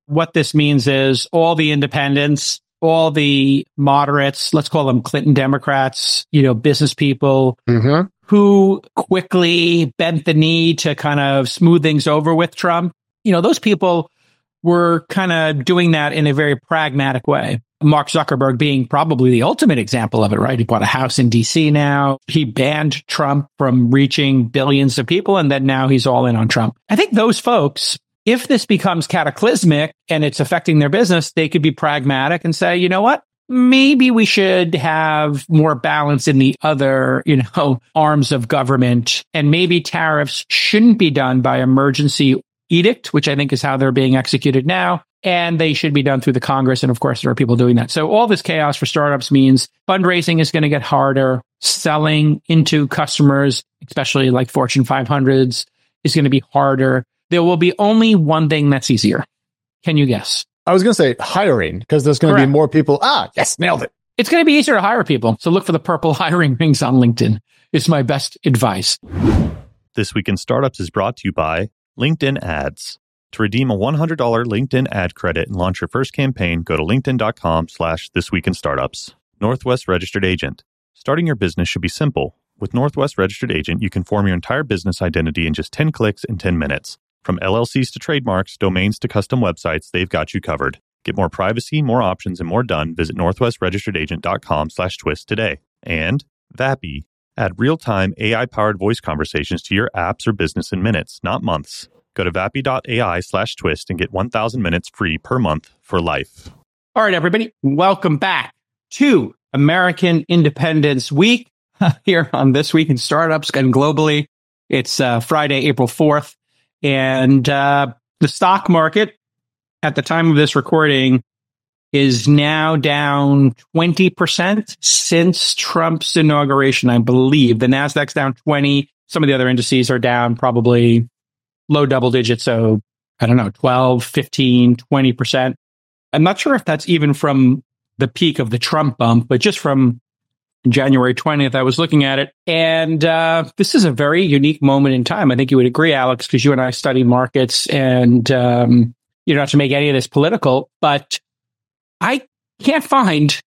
what this means is all the independents, all the moderates, let's call them Clinton Democrats, business people who quickly bent the knee to kind of smooth things over with Trump. Those people were kind of doing that in a very pragmatic way. Mark Zuckerberg being probably the ultimate example of it, right? He bought a house in DC now. He banned Trump from reaching billions of people, and then now he's all in on Trump. I think those folks, if this becomes cataclysmic and it's affecting their business, they could be pragmatic and say, you know what? Maybe we should have more balance in the other, arms of government, and maybe tariffs shouldn't be done by emergency edict, which I think is how they're being executed now. And they should be done through the Congress. And of course, there are people doing that. So all this chaos for startups means fundraising is going to get harder. Selling into customers, especially like Fortune 500s, is going to be harder. There will be only one thing that's easier. Can you guess? I was going to say hiring, because there's going to be more people. Yes, nailed it. It's going to be easier to hire people. So look for the purple hiring rings on LinkedIn. It's my best advice. This Week in Startups is brought to you by LinkedIn Ads. To redeem a $100 LinkedIn ad credit and launch your first campaign, go to linkedin.com/thisweekinstartups. Northwest Registered Agent. Starting your business should be simple. With Northwest Registered Agent, you can form your entire business identity in just 10 clicks in 10 minutes. From LLCs to trademarks, domains to custom websites, they've got you covered. Get more privacy, more options, and more done. Visit northwestregisteredagent.com/twist today. And Vappy. Add real-time AI-powered voice conversations to your apps or business in minutes, not months. Go to vappy.ai/twist and get 1,000 minutes free per month for life. All right, everybody. Welcome back to American Independence Week here on This Week in Startups and globally. It's Friday, April 4th. And the stock market at the time of this recording is now down 20% since Trump's inauguration, I believe. The Nasdaq's down 20. Some of the other indices are down probably low double digits. So I don't know, 12, 15, 20%. I'm not sure if that's even from the peak of the Trump bump, but just from January 20th, I was looking at it. And this is a very unique moment in time. I think you would agree, Alex, because you and I study markets and not to make any of this political, but I can't find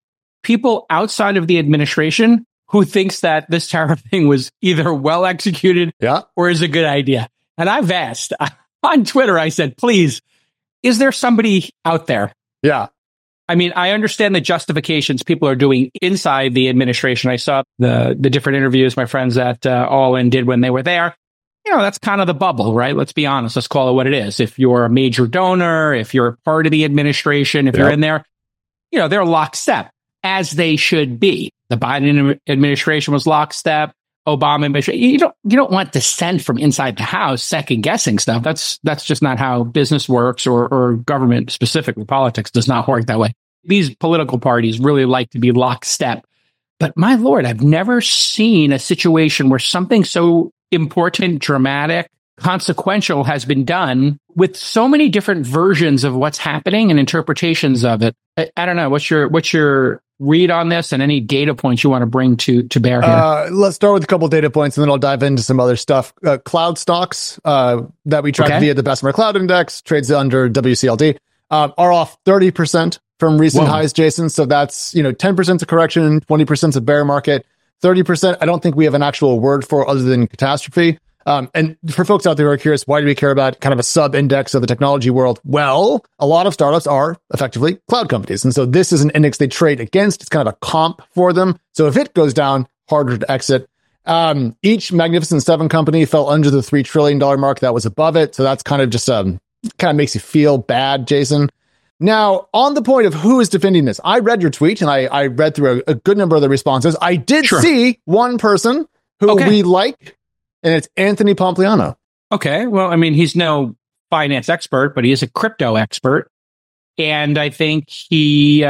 people outside of the administration who thinks that this tariff thing was either well executed or is a good idea. And I've asked on Twitter, I said, please, is there somebody out there? Yeah. I mean, I understand the justifications people are doing inside the administration. I saw the different interviews my friends at All In did when they were there. That's kind of the bubble, right? Let's be honest. Let's call it what it is. If you're a major donor, if you're part of the administration, if you're in there, they're lockstep, as they should be. The Biden administration was lockstep. Obama administration. You don't want dissent from inside the house, second guessing stuff. That's just not how business works, or government, specifically politics, does not work that way. These political parties really like to be lockstep. But my Lord, I've never seen a situation where something so important, dramatic, consequential has been done with so many different versions of what's happening and interpretations of it. I don't know. What's your read on this, and any data points you want to bring to bear here? Let's start with a couple of data points, and then I'll dive into some other stuff. Cloud stocks that we track via the Bessemer Cloud Index, trades under WCLD, are off 30% from recent highs, Jason. So that's 10% a correction, 20% a bear market, 30%. I don't think we have an actual word for other than catastrophe. And for folks out there who are curious, why do we care about kind of a sub-index of the technology world? Well, a lot of startups are effectively cloud companies. And so this is an index they trade against. It's kind of a comp for them. So if it goes down, harder to exit. Each Magnificent Seven company fell under the $3 trillion mark that was above it. So that's kind of just kind of makes you feel bad, Jason. Now, on the point of who is defending this, I read your tweet and I read through a good number of the responses. I did see one person who we like, and it's Anthony Pompliano. Okay. Well, I mean, he's no finance expert, but he is a crypto expert. And I think he,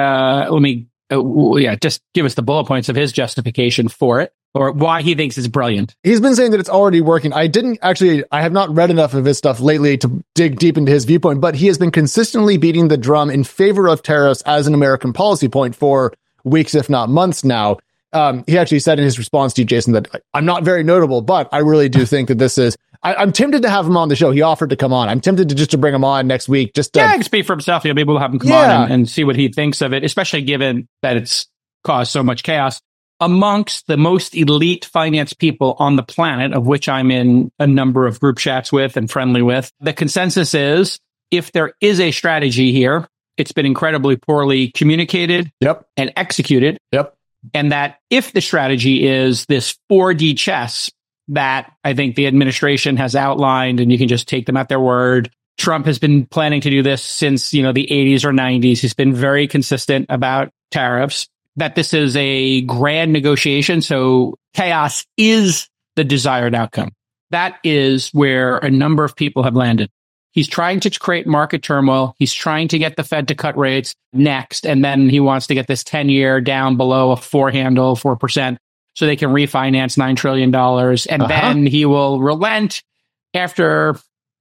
just give us the bullet points of his justification for it, or why he thinks it's brilliant. He's been saying that it's already working. I have not read enough of his stuff lately to dig deep into his viewpoint, but he has been consistently beating the drum in favor of tariffs as an American policy point for weeks, if not months now. He actually said in his response to you, Jason, that I'm not very notable, but I really do think that this is I'm tempted to have him on the show. He offered to come on. I'm tempted to bring him on next week. He can speak for himself. You'll be able to have him come on and see what he thinks of it, especially given that it's caused so much chaos. Amongst the most elite finance people on the planet, of which I'm in a number of group chats with and friendly with, the consensus is if there is a strategy here, it's been incredibly poorly communicated and executed. And that if the strategy is this 4D chess that I think the administration has outlined, and you can just take them at their word, Trump has been planning to do this since, the 80s or 90s. He's been very consistent about tariffs, that this is a grand negotiation. So chaos is the desired outcome. That is where a number of people have landed. He's trying to create market turmoil. He's trying to get the Fed to cut rates next. And then he wants to get this 10-year down below a 4%, so they can refinance $9 trillion. And then he will relent after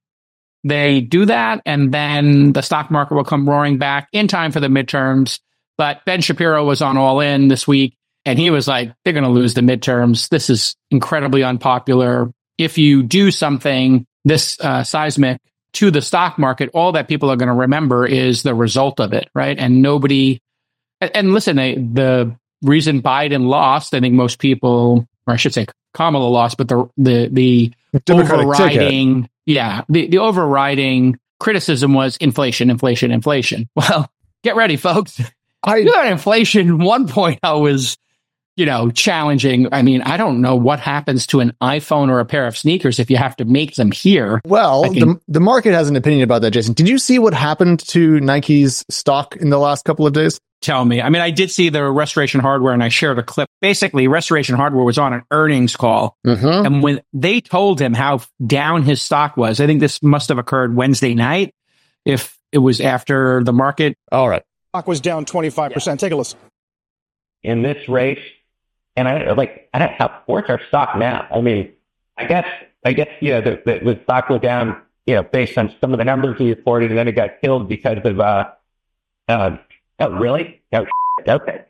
they do that. And then the stock market will come roaring back in time for the midterms. But Ben Shapiro was on All In this week, and he was like, they're going to lose the midterms. This is incredibly unpopular. If you do something this seismic to the stock market, all that people are going to remember is the result of it, right? And nobody, and listen, the reason Biden lost, I think most people, or I should say Kamala lost, but the overriding, the overriding criticism was inflation. Well, get ready, folks. Inflation, 1.0 is, challenging. I mean, I don't know what happens to an iPhone or a pair of sneakers if you have to make them here. Well, the market has an opinion about that, Jason. Did you see what happened to Nike's stock in the last couple of days? Tell me. I mean, I did see the Restoration Hardware, and I shared a clip. Basically, Restoration Hardware was on an earnings call. And when they told him how down his stock was, I think this must have occurred Wednesday night, if it was after the market. All right. Stock was down 25%. Yeah. Take a listen. In this race, and where's our stock now? I mean, I guess, the stock went down, based on some of the numbers he reported, and then it got killed because of, oh, really? Oh, okay.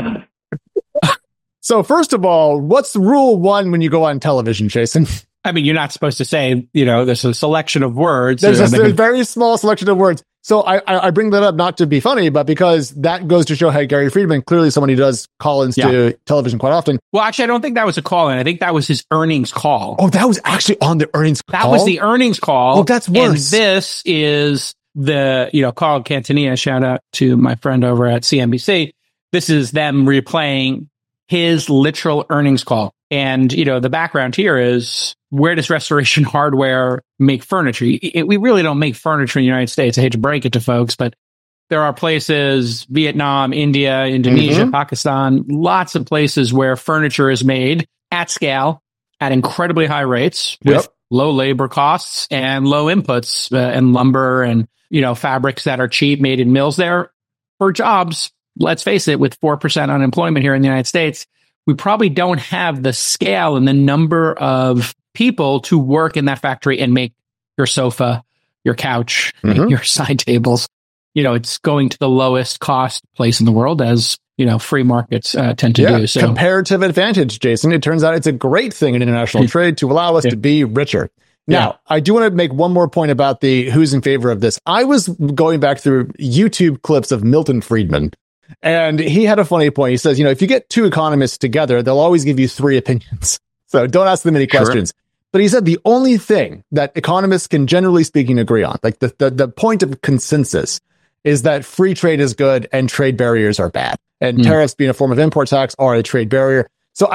So first of all, what's rule one when you go on television, Jason? I mean, you're not supposed to say, there's a selection of words. There's a very small selection of words. So I bring that up not to be funny, but because that goes to show how Gary Friedman, clearly someone who does call-ins to television quite often. Well, actually, I don't think that was a call-in. I think that was his earnings call. Oh, that was actually on the earnings call? That was the earnings call. Oh, that's worse. And this is the, Carl Quintanilla, shout out to my friend over at CNBC. This is them replaying his literal earnings call. And, the background here is, where does Restoration Hardware make furniture? We really don't make furniture in the United States. I hate to break it to folks, but there are places, Vietnam, India, Indonesia, Pakistan, lots of places where furniture is made at scale at incredibly high rates with low labor costs and low inputs and lumber and, fabrics that are cheap, made in mills there for jobs. Let's face it, with 4% unemployment here in the United States, we probably don't have the scale and the number of people to work in that factory and make your sofa, your couch, your side tables. It's going to the lowest cost place in the world, as, free markets tend to do. So comparative advantage, Jason. It turns out it's a great thing in international trade to allow us to be richer. Now, I do want to make one more point about the who's in favor of this. I was going back through YouTube clips of Milton Friedman, and he had a funny point. He says, if you get two economists together, they'll always give you three opinions. So don't ask them any questions. But he said the only thing that economists can, generally speaking, agree on, like the point of consensus, is that free trade is good and trade barriers are bad. And tariffs, being a form of import tax, are a trade barrier. So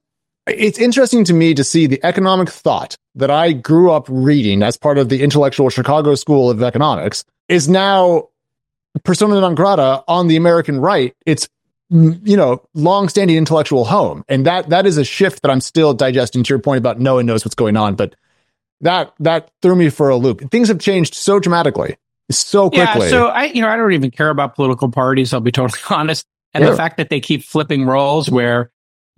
it's interesting to me to see the economic thought that I grew up reading as part of the intellectual Chicago School of Economics is now persona non grata on the American right. It's, long-standing intellectual home. And that is a shift that I'm still digesting, to your point about no one knows what's going on. But that threw me for a loop. Things have changed so dramatically, so quickly. Yeah, so I don't even care about political parties, I'll be totally honest. And the fact that they keep flipping roles where,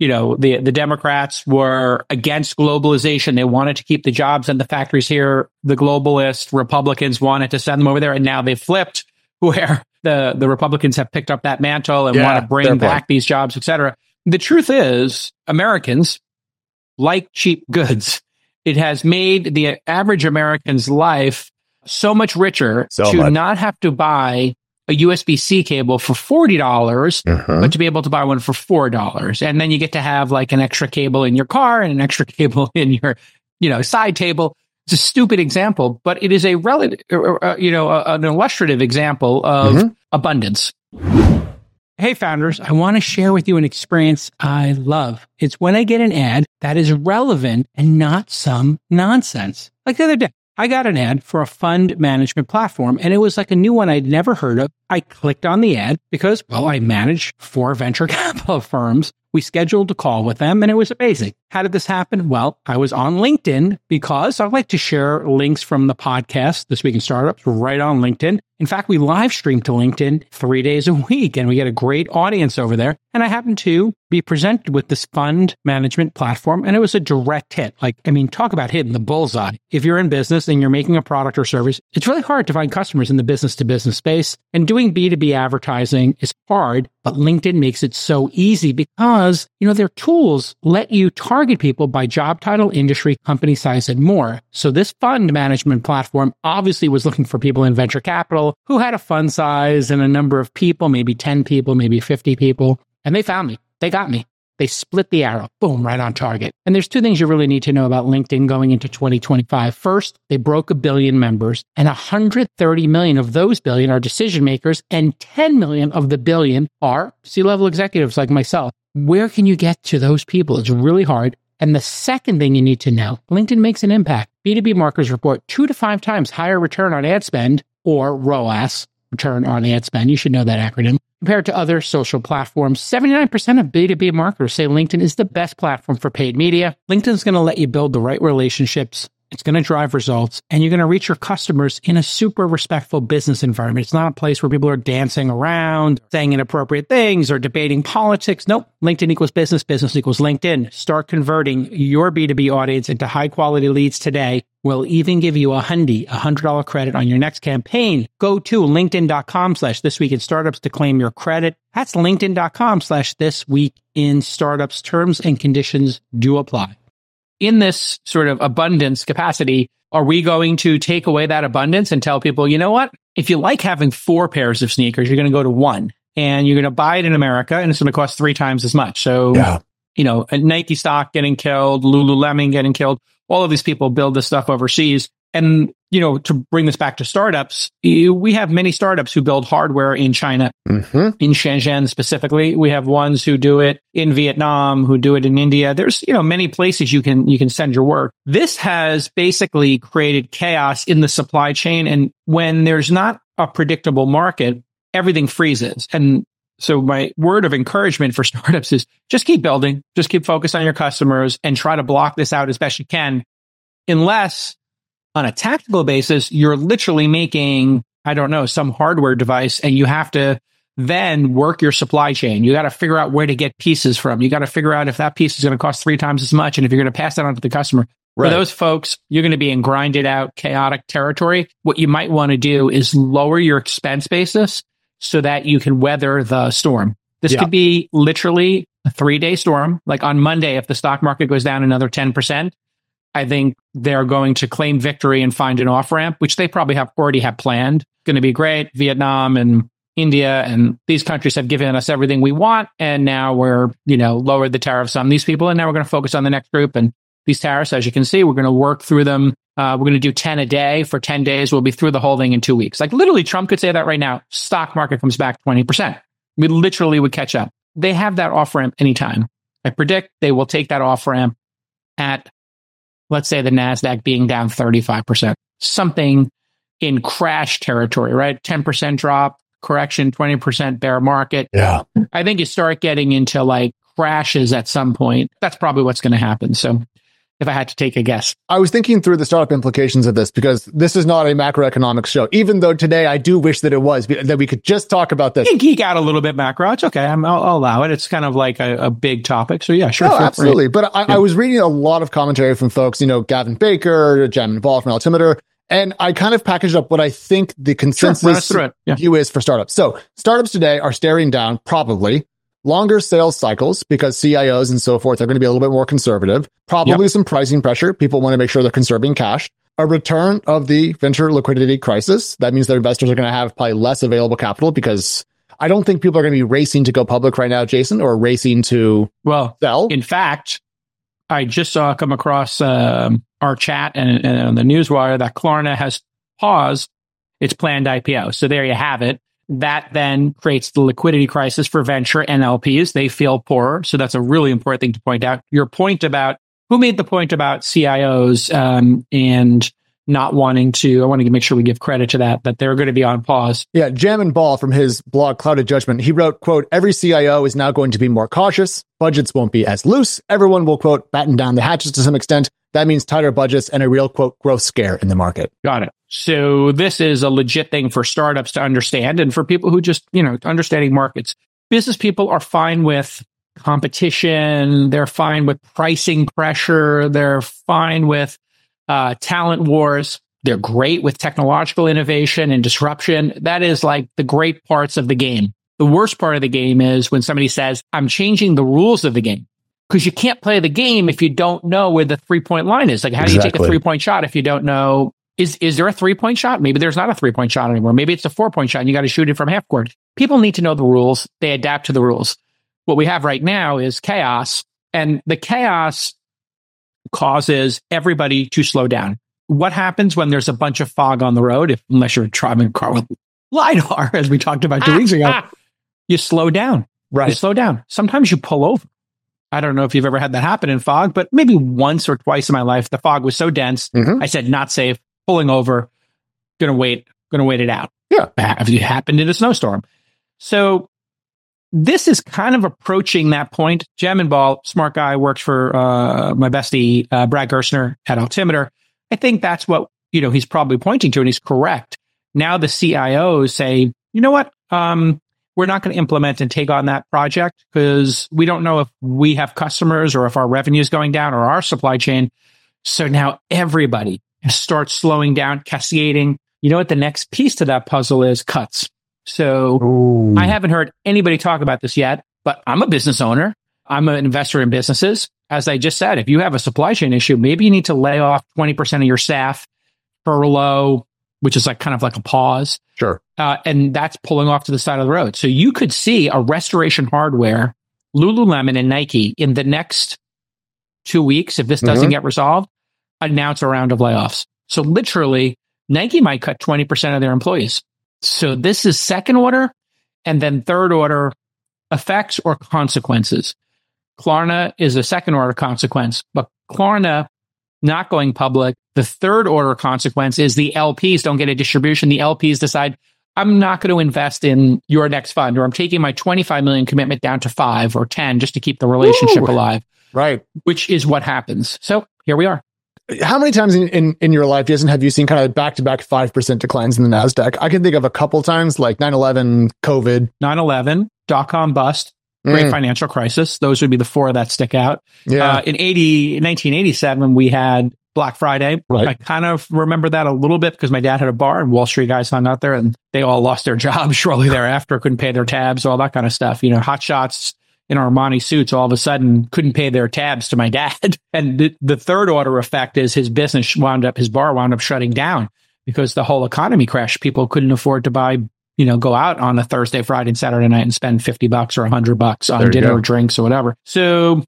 the Democrats were against globalization. They wanted to keep the jobs and the factories here. The globalist Republicans wanted to send them over there. And now they've flipped, where the Republicans have picked up that mantle and want to bring back these jobs, et cetera. The truth is, Americans like cheap goods. It has made the average American's life so much richer not have to buy a USB-C cable for $40, but to be able to buy one for $4. And then you get to have like an extra cable in your car and an extra cable in your, side table. It's a stupid example, but it is a relative, an illustrative example of abundance. Hey, founders, I want to share with you an experience I love. It's when I get an ad that is relevant and not some nonsense. Like the other day, I got an ad for a fund management platform, and it was like a new one I'd never heard of. I clicked on the ad because, I manage 4 venture capital firms. We scheduled a call with them, and it was amazing. How did this happen? Well, I was on LinkedIn because I like to share links from the podcast, This Week in Startups, right on LinkedIn. In fact, we live stream to LinkedIn 3 days a week, and we get a great audience over there. And I happened to be presented with this fund management platform, and it was a direct hit. Talk about hitting the bullseye. If you're in business and you're making a product or service, it's really hard to find customers in the business-to-business space. And doing B2B advertising is hard, but LinkedIn makes it so easy because, their tools let you target people by job title, industry, company size, and more. So this fund management platform obviously was looking for people in venture capital who had a fund size and a number of people, maybe 10 people, maybe 50 people. And they found me. They got me. They split the arrow. Boom, right on target. And there's 2 things you really need to know about LinkedIn going into 2025. First, they broke 1 billion members, and 130 million of those billion are decision makers, and 10 million of the billion are C-level executives like myself. Where can you get to those people? It's really hard. And the second thing you need to know, LinkedIn makes an impact. B2B marketers report 2 to 5 times higher return on ad spend, or ROAS, return on ad spend. You should know that acronym. Compared to other social platforms, 79% of B2B marketers say LinkedIn is the best platform for paid media. LinkedIn's going to let you build the right relationships. It's going to drive results, and you're going to reach your customers in a super respectful business environment. It's not a place where people are dancing around, saying inappropriate things, or debating politics. Nope. LinkedIn equals business. Business equals LinkedIn. Start converting your B2B audience into high-quality leads today. We'll even give you a $100 credit on your next campaign. Go to linkedin.com/thisweekinstartups to claim your credit. That's linkedin.com/thisweekinstartups. Terms and conditions do apply. In this sort of abundance capacity, are we going to take away that abundance and tell people, you know what? If you like having 4 pairs of sneakers, you're going to go to 1, and you're going to buy it in America, and it's going to cost 3 times as much. So, a Nike stock getting killed, Lululemon getting killed, all of these people build this stuff overseas. And, to bring this back to startups, we have many startups who build hardware in China, in Shenzhen specifically. We have ones who do it in Vietnam, who do it in India. There's, many places you can send your work. This has basically created chaos in the supply chain. And when there's not a predictable market, everything freezes. And so my word of encouragement for startups is just keep building, just keep focused on your customers and try to block this out as best you can, unless on a tactical basis, you're literally making, some hardware device, and you have to then work your supply chain. You got to figure out where to get pieces from. You got to figure out if that piece is going to cost 3 times as much, and if you're going to pass that on to the customer. Right. For those folks, you're going to be in grinded out, chaotic territory. What you might want to do is lower your expense basis so that you can weather the storm. This could be literally a 3-day storm. Like on Monday, if the stock market goes down another 10%, I think they're going to claim victory and find an off-ramp, which they probably already have planned. Going to be great. Vietnam and India and these countries have given us everything we want. And now we're, lowered the tariffs on these people. And now we're going to focus on the next group. And these tariffs, as you can see, we're going to work through them. We're going to do 10 a day for 10 days. We'll be through the whole thing in 2 weeks. Like literally, Trump could say that right now. Stock market comes back 20%. We literally would catch up. They have that off-ramp anytime. I predict they will take that off-ramp at, let's say, the NASDAQ being down 35%. Something in crash territory, right? 10% drop, correction, 20% bear market. Yeah. I think you start getting into like crashes at some point. That's probably what's going to happen. So if I had to take a guess. I was thinking through the startup implications of this because this is not a macroeconomics show, even though today I do wish that it was, that we could just talk about this. You can geek out a little bit macro. It's okay. I'll allow it. It's kind of like a big topic. So yeah, sure. No, absolutely. But I was reading a lot of commentary from folks, Gavin Baker, Jamin Ball from Altimeter, and I kind of packaged up what I think the consensus view is for startups. So startups today are staring down probably longer sales cycles because CIOs and so forth are going to be a little bit more conservative. Probably some pricing pressure. People want to make sure they're conserving cash. A return of the venture liquidity crisis. That means their investors are going to have probably less available capital because I don't think people are going to be racing to go public right now, Jason, or racing to sell. In fact, I just saw come across our chat and on the newswire that Klarna has paused its planned IPO. So there you have it. That then creates the liquidity crisis for venture and LPs. They feel poorer. So that's a really important thing to point out. Your point about who made the point about CIOs and not wanting to, I want to make sure we give credit to that they're going to be on pause. Yeah, Jam and Ball from his blog Clouded Judgment, he wrote, quote, every CIO is now going to be more cautious. Budgets won't be as loose. Everyone will, quote, batten down the hatches to some extent. That means tighter budgets and a real, quote, growth scare in the market. Got it. So this is a legit thing for startups to understand. And for people who just, understanding markets, business people are fine with competition. They're fine with pricing pressure. They're fine with talent wars. They're great with technological innovation and disruption. That is like the great parts of the game. The worst part of the game is when somebody says, I'm changing the rules of the game. Because you can't play the game if you don't know where the 3-point line is. Like, how do you take a 3-point shot if you don't know? Is there a 3-point shot? Maybe there's not a 3-point shot anymore. Maybe it's a 4-point shot and you got to shoot it from half court. People need to know the rules. They adapt to the rules. What we have right now is chaos, and the chaos causes everybody to slow down. What happens when there's a bunch of fog on the road? Unless you're driving a car with LiDAR, as we talked about 2 weeks ago, you slow down. Right. You slow down. Sometimes you pull over. I don't know if you've ever had that happen in fog, but maybe once or twice in my life, the fog was so dense. I said, not safe, pulling over, gonna wait it out. Yeah. Have you happened in a snowstorm? So this is kind of approaching that point. Jam and Ball, smart guy, works for my bestie, Brad Gerstner at Altimeter. I think that's what, he's probably pointing to, and he's correct. Now the CIOs say, you know what? We're not going to implement and take on that project because we don't know if we have customers or if our revenue is going down or our supply chain. So now everybody starts slowing down, cascading. You know what the next piece to that puzzle is? Cuts. So I haven't heard anybody talk about this yet, but I'm a business owner. I'm an investor in businesses. As I just said, if you have a supply chain issue, maybe you need to lay off 20% of your staff, furlough, which is like kind of like a pause. Sure. And that's pulling off to the side of the road. So you could see a Restoration Hardware, Lululemon, and Nike in the next 2 weeks, if this doesn't get resolved, announce a round of layoffs. So literally, Nike might cut 20% of their employees. So this is second order, and then third order effects or consequences. Klarna is a second order consequence, but Klarna not going public, the third order consequence is the LPs don't get a distribution. The LPs decide, I'm not going to invest in your next fund, or I'm taking my 25 million commitment down to 5 or 10 just to keep the relationship alive. Right. Which is what happens. So here we are. How many times in your life, Jason, have you seen kind of back-to-back 5% declines in the NASDAQ? I can think of a couple times, like 9/11, COVID. 9/11, dot-com bust, great financial crisis. Those would be the four that stick out. Yeah. In 1987, we had Black Friday. Right. I kind of remember that a little bit because my dad had a bar and Wall Street guys hung out there and they all lost their jobs shortly thereafter, couldn't pay their tabs, all that kind of stuff. Hot shots in Armani suits all of a sudden couldn't pay their tabs to my dad. And the third order effect is his bar wound up shutting down because the whole economy crashed. People couldn't afford to buy, go out on a Thursday, Friday, and Saturday night and spend $50 or $100 on dinner or drinks or whatever. So,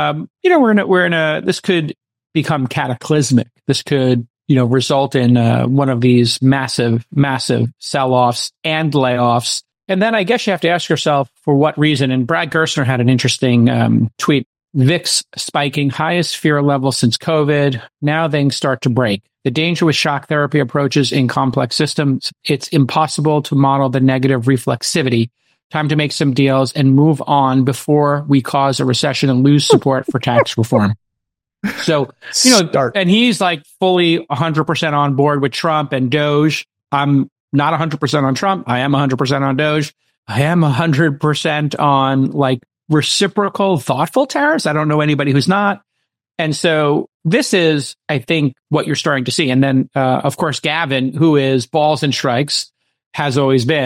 this could become cataclysmic. This could, result in one of these massive sell-offs and layoffs. And then I guess you have to ask yourself for what reason. And Brad Gerstner had an interesting tweet. VIX spiking, highest fear level since COVID. Now things start to break. The danger with shock therapy approaches in complex systems. It's impossible to model the negative reflexivity. Time to make some deals and move on before we cause a recession and lose support for tax reform. So, and he's like fully 100% on board with Trump and Doge. I'm not 100% on Trump. I am 100% on Doge. I am 100% on like reciprocal thoughtful tariffs. I don't know anybody who's not. And so this is, I think, what you're starting to see. And then, of course, Gavin, who is balls and strikes, has always been,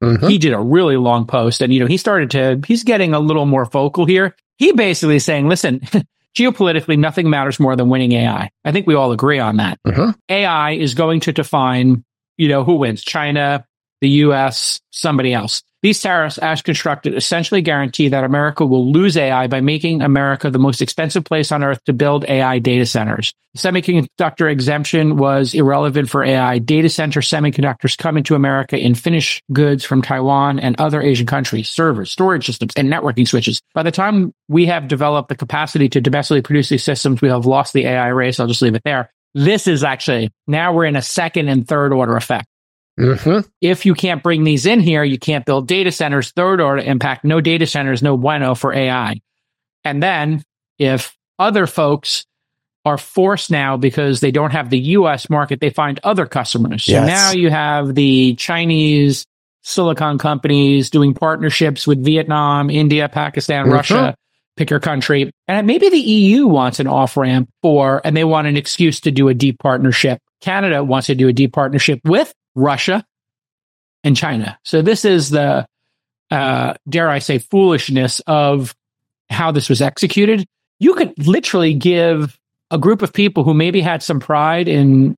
He did a really long post, and, he's getting a little more vocal here. He basically is saying, listen, geopolitically, nothing matters more than winning AI. I think we all agree on that. AI is going to define, who wins, China, the US, somebody else. These tariffs, as constructed, essentially guarantee that America will lose AI by making America the most expensive place on earth to build AI data centers. The semiconductor exemption was irrelevant for AI. Data center semiconductors come into America in finished goods from Taiwan and other Asian countries, servers, storage systems, and networking switches. By the time we have developed the capacity to domestically produce these systems, we have lost the AI race. I'll just leave it there. This is actually, now we're in a second and third order effect. If you can't bring these in here, you can't build data centers. Third order impact, no data centers, no bueno for AI. And then if other folks are forced now because they don't have the US market, they find other customers. So now you have the Chinese silicon companies doing partnerships with Vietnam, India, Pakistan, Russia, pick your country. And maybe the EU wants an off-ramp and they want an excuse to do a deep partnership. Canada wants to do a deep partnership with Russia and China. So this is the, dare I say, foolishness of how this was executed. You could literally give a group of people who maybe had some pride in,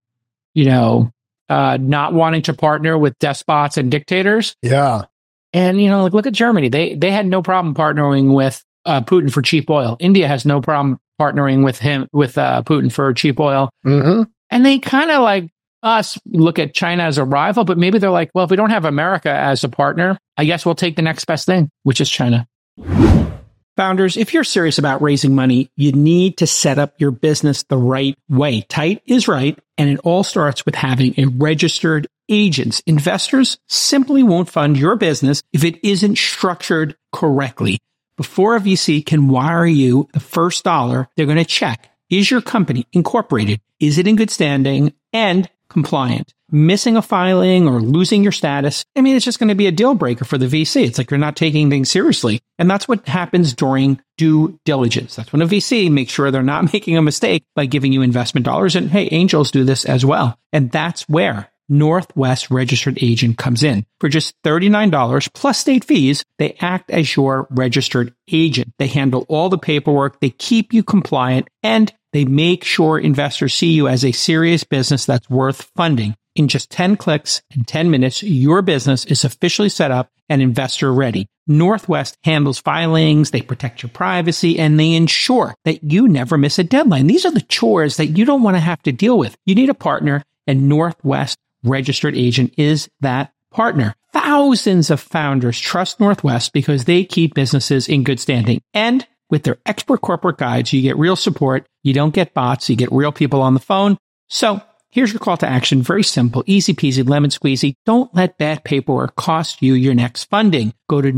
not wanting to partner with despots and dictators. Yeah. And, look at Germany. They had no problem partnering with Putin for cheap oil. India has no problem partnering with Putin for cheap oil. And they kind of like us look at China as a rival, but maybe they're like, well, if we don't have America as a partner, I guess we'll take the next best thing, which is China. Founders, if you're serious about raising money, you need to set up your business the right way. Tight is right, and it all starts with having a registered agent. Investors simply won't fund your business if it isn't structured correctly. Before a VC can wire you the first dollar, they're going to check, is your company incorporated? Is it in good standing and compliant? Missing a filing or losing your status, it's just going to be a deal breaker for the VC. It's like you're not taking things seriously. And that's what happens during due diligence. That's when a VC makes sure they're not making a mistake by giving you investment dollars. And hey, angels do this as well. And that's where Northwest Registered Agent comes in. For just $39 plus state fees, they act as your registered agent. They handle all the paperwork, they keep you compliant, and they make sure investors see you as a serious business that's worth funding. In just 10 clicks and 10 minutes, your business is officially set up and investor ready. Northwest handles filings, they protect your privacy, and they ensure that you never miss a deadline. These are the chores that you don't want to have to deal with. You need a partner, and Northwest Registered Agent is that partner. Thousands of founders trust Northwest because they keep businesses in good standing. And with their expert corporate guides, you get real support. You don't get bots. You get real people on the phone. So here's your call to action. Very simple, easy peasy, lemon squeezy. Don't let bad paperwork cost you your next funding. Go to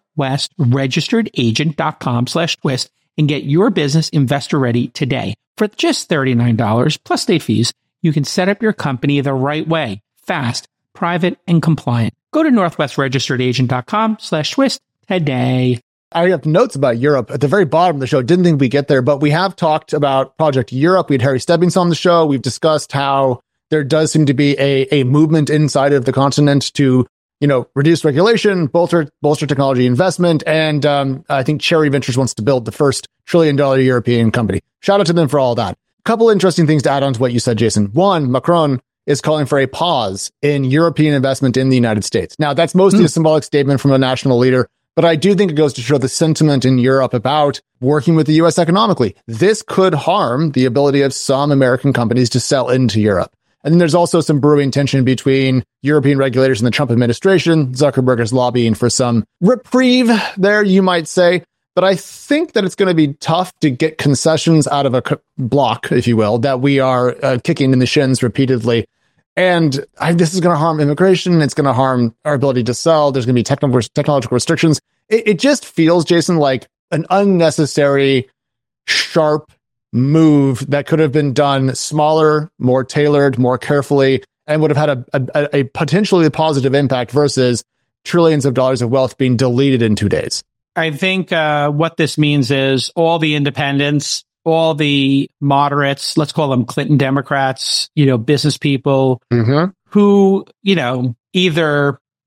northwestregisteredagent.com/twist and get your business investor ready today. For just $39 plus state fees, you can set up your company the right way, fast, private, and compliant. Go to northwestregisteredagent.com/twist today. I have notes about Europe at the very bottom of the show. Didn't think we'd get there, but we have talked about Project Europe. We had Harry Stebbings on the show. We've discussed how there does seem to be a movement inside of the continent to, reduce regulation, bolster technology investment. And I think Cherry Ventures wants to build the first $1 trillion European company. Shout out to them for all that. A couple interesting things to add on to what you said, Jason. One, Macron is calling for a pause in European investment in the United States. Now, that's mostly a symbolic statement from a national leader, but I do think it goes to show the sentiment in Europe about working with the U.S. economically. This could harm the ability of some American companies to sell into Europe. And then there's also some brewing tension between European regulators and the Trump administration. Zuckerberg is lobbying for some reprieve there, you might say. But I think that it's going to be tough to get concessions out of a block, if you will, that we are kicking in the shins repeatedly. And this is going to harm immigration. It's going to harm our ability to sell. There's going to be technological restrictions. It just feels, Jason, like an unnecessary, sharp move that could have been done smaller, more tailored, more carefully, and would have had a potentially positive impact versus trillions of dollars of wealth being deleted in 2 days. I think what this means is all the independents, all the moderates, let's call them Clinton Democrats, business people who, either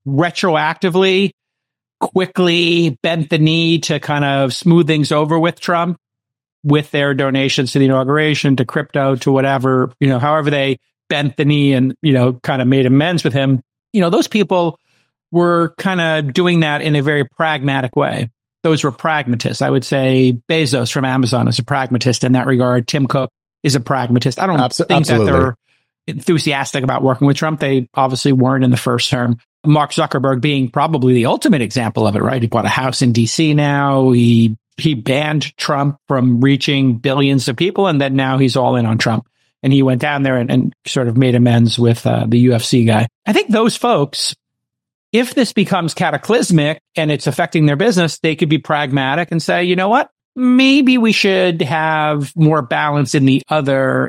retroactively quickly bent the knee to kind of smooth things over with Trump with their donations to the inauguration, to crypto, to whatever, however they bent the knee and, kind of made amends with him. Those people were kind of doing that in a very pragmatic way. Those were pragmatists. I would say Bezos from Amazon is a pragmatist in that regard. Tim Cook is a pragmatist. I don't think that they're enthusiastic about working with Trump. They obviously weren't in the first term. Mark Zuckerberg being probably the ultimate example of it, right? He bought a house in DC now. He banned Trump from reaching billions of people, and then now he's all in on Trump. And he went down there and sort of made amends with the UFC guy. I think those folks, if this becomes cataclysmic and it's affecting their business, they could be pragmatic and say, you know what? Maybe we should have more balance in the other,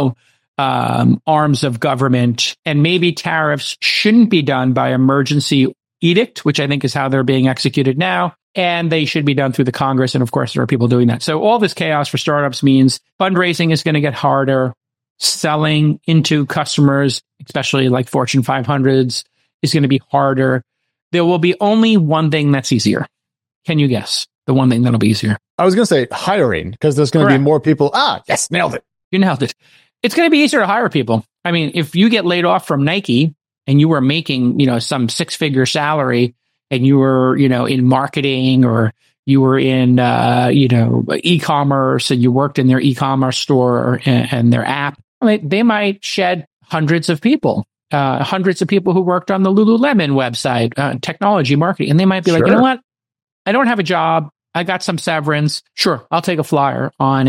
arms of government, and maybe tariffs shouldn't be done by emergency edict, which I think is how they're being executed now. And they should be done through the Congress. And of course, there are people doing that. So all this chaos for startups means fundraising is going to get harder. Selling into customers, especially like Fortune 500s, is going to be harder. There will be only one thing that's easier. Can you guess the one thing that'll be easier? I was going to say hiring, because there's going to be more people. Yes, nailed it. You nailed it. It's going to be easier to hire people. I mean, if you get laid off from Nike and you were making, some 6-figure salary, and you were, in marketing, or you were in, e-commerce, and you worked in their e-commerce store and their app, they might shed hundreds of people who worked on the Lululemon website, technology marketing. And they might be like, you know what? I don't have a job. I got some severance. Sure, I'll take a flyer on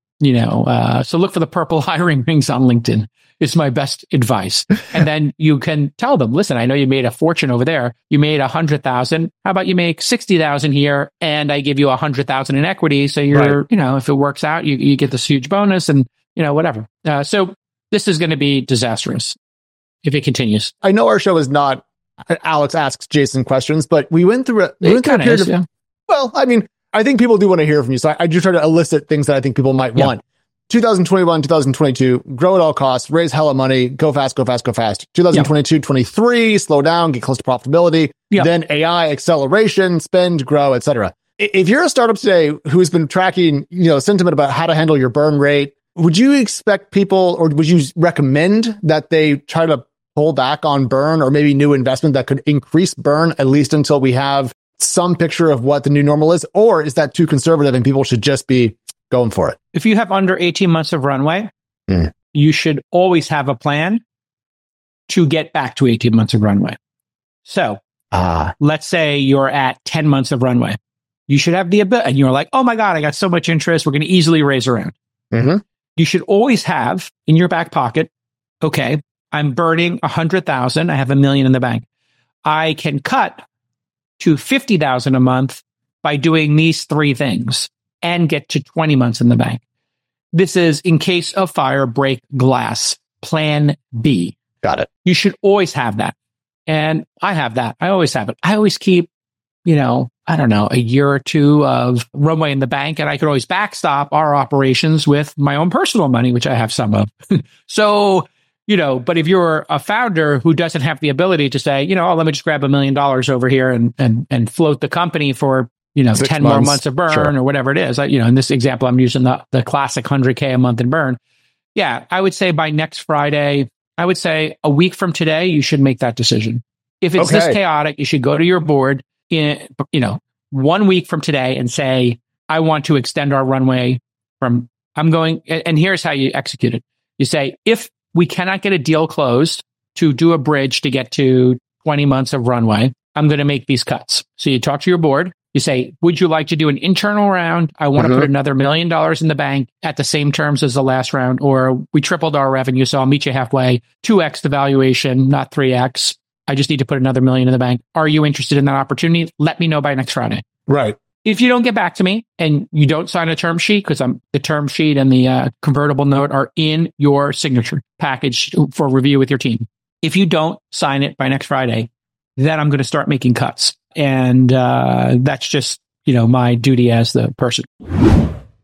so look for the purple hiring rings on LinkedIn. It's my best advice. And then you can tell them, listen, I know you made a fortune over there. You made 100,000. How about you make 60,000 here, and I give you 100,000 in equity. So you're, if it works out, you get this huge bonus and, whatever. So this is going to be disastrous if it continues. I know our show is not Alex Asks Jason Questions, but we went through a period of, well, I mean, I think people do want to hear from you. So I do try to elicit things that I think people might want. 2021, 2022, grow at all costs, raise hella money, go fast, go fast, go fast. 2022, 23, slow down, get close to profitability. Then AI, acceleration, spend, grow, etc. If you're a startup today who's been tracking, sentiment about how to handle your burn rate, would you expect people, or would you recommend that they try to pull back on burn, or maybe new investment that could increase burn, at least until we have some picture of what the new normal is? Or is that too conservative and people should just be going for it? If you have under 18 months of runway, you should always have a plan to get back to 18 months of runway. So let's say you're at 10 months of runway. You should have the ability, and you're like, oh my God, I got so much interest. We're going to easily raise around. You should always have in your back pocket, okay, I'm burning 100,000. I have $1 million in the bank. I can cut to 50,000 a month by doing these 3 things and get to 20 months in the bank. This is in case of fire, break glass, plan B. Got it. You should always have that. And I have that. I always have it. I always keep, a year or 2 of runway in the bank, and I could always backstop our operations with my own personal money, which I have some of. So, but if you're a founder who doesn't have the ability to say, let me just grab $1 million over here and float the company for, 10 more months of burn or whatever it is. In this example, I'm using the classic 100K a month in burn. Yeah, I would say by next Friday, I would say a week from today, you should make that decision. If it's this chaotic, you should go to your board in, 1 week from today and say, I want to extend our runway from, and here's how you execute it. You say, if we cannot get a deal closed to do a bridge to get to 20 months of runway, I'm going to make these cuts. So you talk to your board. You say, would you like to do an internal round? I want to put another $1 million in the bank at the same terms as the last round, or we tripled our revenue, so I'll meet you halfway. 2x the valuation, not 3x. I just need to put another $1 million in the bank. Are you interested in that opportunity? Let me know by next Friday. Right. If you don't get back to me and you don't sign a term sheet, because the term sheet and the convertible note are in your signature package for review with your team. If you don't sign it by next Friday, then I'm going to start making cuts. And that's just, my duty as the person.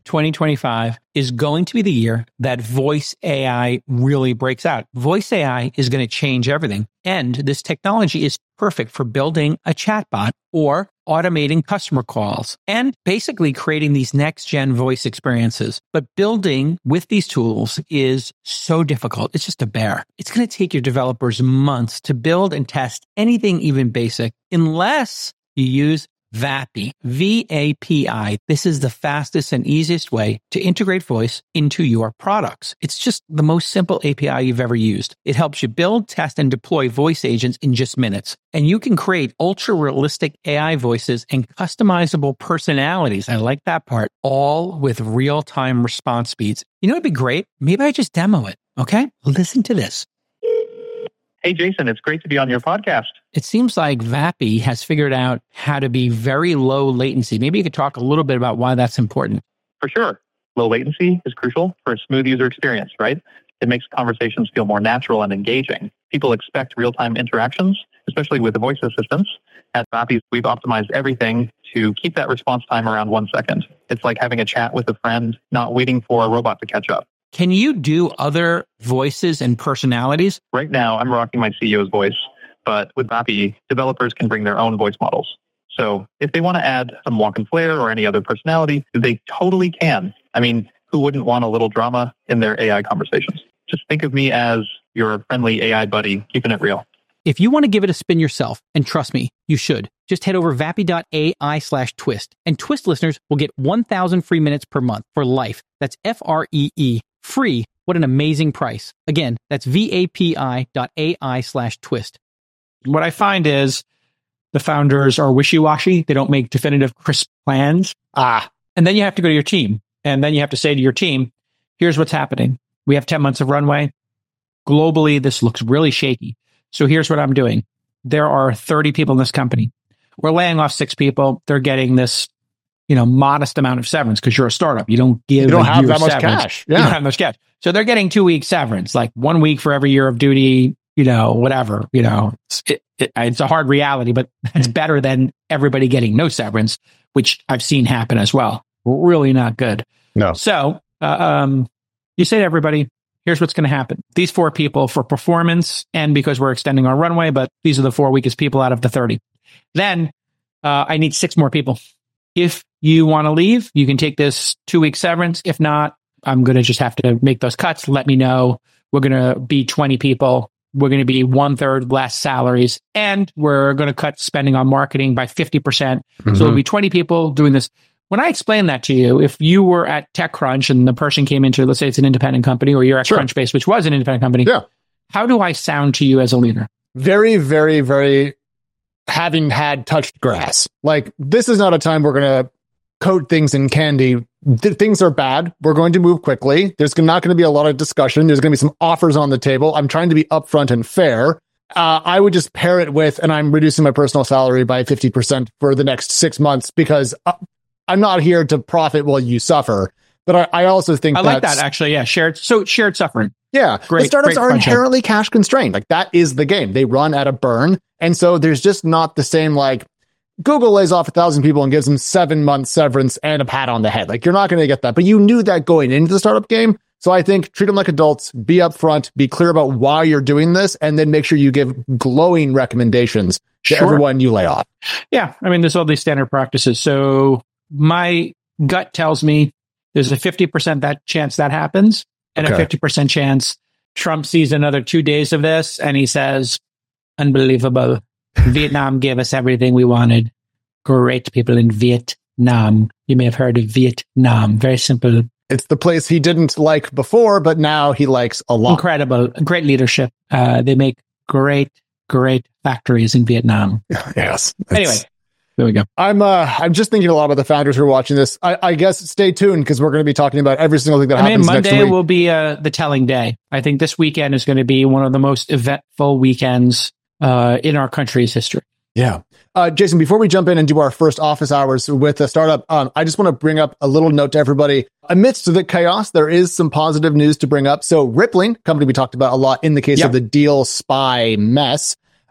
2025 is going to be the year that voice AI really breaks out. Voice AI is going to change everything. And this technology is perfect for building a chatbot or automating customer calls and basically creating these next-gen voice experiences. But building with these tools is so difficult. It's just a bear. It's going to take your developers months to build and test anything even basic unless you use VAPI, V-A-P-I. This is the fastest and easiest way to integrate voice into your products. It's just the most simple API you've ever used. It helps you build, test, and deploy voice agents in just minutes. And you can create ultra-realistic AI voices and customizable personalities. I like that part. All with real-time response speeds. You know what'd be great? Maybe I just demo it. Okay? Listen to this. Hey, Jason, it's great to be on your podcast. It seems like VAPI has figured out how to be very low latency. Maybe you could talk a little bit about why that's important. For sure. Low latency is crucial for a smooth user experience, right? It makes conversations feel more natural and engaging. People expect real-time interactions, especially with the voice assistants. At VAPI, we've optimized everything to keep that response time around 1 second. It's like having a chat with a friend, not waiting for a robot to catch up. Can you do other voices and personalities? Right now, I'm rocking my CEO's voice, but with VAPI, developers can bring their own voice models. So if they want to add some walk and flair or any other personality, they totally can. I mean, who wouldn't want a little drama in their AI conversations? Just think of me as your friendly AI buddy, keeping it real. If you want to give it a spin yourself, and trust me, you should, just head over vapi.ai/twist, and Twist listeners will get 1,000 free minutes per month for life. That's FREE. Free. What an amazing price. Again, that's vapi.ai/twist. What I find is the founders are wishy-washy. They don't make definitive, crisp plans. And then you have to go to your team. And then you have to say to your team, here's what's happening. We have 10 months of runway. Globally, this looks really shaky. So here's what I'm doing. There are 30 people in this company. We're laying off 6 people. They're getting this modest amount of severance because you're a startup. You don't have that much cash. Yeah. You don't have much cash. So they're getting 2 weeks severance, like 1 week for every year of duty, whatever, it's a hard reality, but it's better than everybody getting no severance, which I've seen happen as well. Really not good. No. So, you say to everybody, here's what's going to happen. These 4 people for performance and because we're extending our runway, but these are the 4 weakest people out of the 30. Then, I need 6 more people. If you want to leave, you can take this 2-week severance. If not, I'm going to just have to make those cuts. Let me know. We're going to be 20 people. We're going to be 1/3 less salaries. And we're going to cut spending on marketing by 50%. Mm-hmm. So it'll be 20 people doing this. When I explain that to you, if you were at TechCrunch and the person came into, let's say it's an independent company, or you're at Crunchbase, which was an independent company. Yeah. How do I sound to you as a leader? Very, very, very having had touched grass. Like, this is not a time we're going to coat things in candy. Things are bad. We're going to move quickly. There's not going to be a lot of discussion. There's going to be some offers on the table. I'm trying to be upfront and fair. I would just pair it with, and I'm reducing my personal salary by 50% for the next 6 months because I'm not here to profit while you suffer. But I also think I like that, actually. Yeah. Shared suffering. Yeah. Great, the startups are inherently cash constrained. Like, that is the game. They run at a burn. And so there's just not the same, like, Google lays off 1,000 people and gives them 7 months severance and a pat on the head. Like, you're not going to get that. But you knew that going into the startup game. So I think treat them like adults, be upfront, be clear about why you're doing this, and then make sure you give glowing recommendations to everyone you lay off. Yeah. I mean, there's all these standard practices. So my gut tells me there's a 50% chance that happens, and a 50% chance Trump sees another 2 days of this and he says, unbelievable. Vietnam gave us everything we wanted. Great people in Vietnam. You may have heard of Vietnam. Very simple. It's the place he didn't like before, but now he likes a lot. Incredible. Great leadership. They make great factories in Vietnam. Yes. Anyway, there we go. I'm just thinking a lot about the founders who are watching this. I guess stay tuned because we're going to be talking about every single thing that happens next week. Monday will be the telling day. I think this weekend is going to be one of the most eventful weekends in our country's history. Yeah. Jason, before we jump in and do our first office hours with a startup, I just want to bring up a little note to everybody. Amidst the chaos, there is some positive news to bring up. So Rippling, company we talked about a lot in the case of the Deal Spy mess,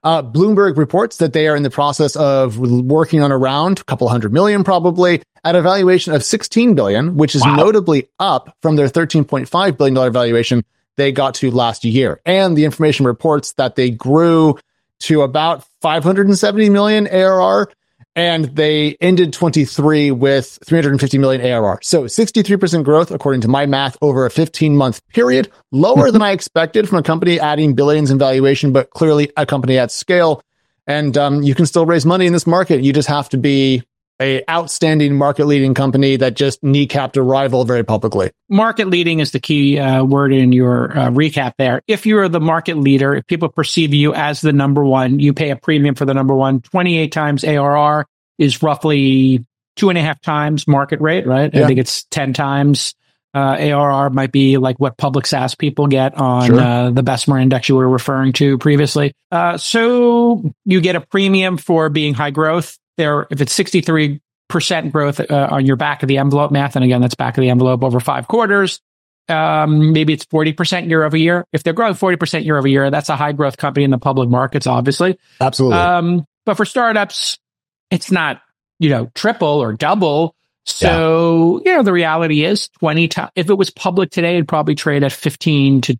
Bloomberg reports that they are in the process of working on around a couple $100 million probably at a valuation of $16 billion, which is notably up from their $13.5 billion valuation they got to last year. And the information reports that they grew to about 570 million ARR, and they ended 23 with 350 million ARR. So 63% growth, according to my math, over a 15-month period. Lower than I expected from a company adding billions in valuation, but clearly a company at scale. And you can still raise money in this market. You just have to be a outstanding market-leading company that just kneecapped a rival very publicly. Market-leading is the key word in your recap there. If you're the market leader, if people perceive you as the number one, you pay a premium for the number one. 28 times ARR is roughly 2.5 times market rate, right? Yeah. I think it's 10 times ARR might be like what public SaaS people get on the Bessemer index you were referring to previously. So you get a premium for being high growth. There, if it's 63% growth on your back of the envelope math, and again, that's back of the envelope over 5 quarters, maybe it's 40% year over year. If they're growing 40% year over year, that's a high growth company in the public markets, obviously. Absolutely. But for startups, it's not, triple or double. So, the reality is 20 times. If it was public today, it'd probably trade at 15 to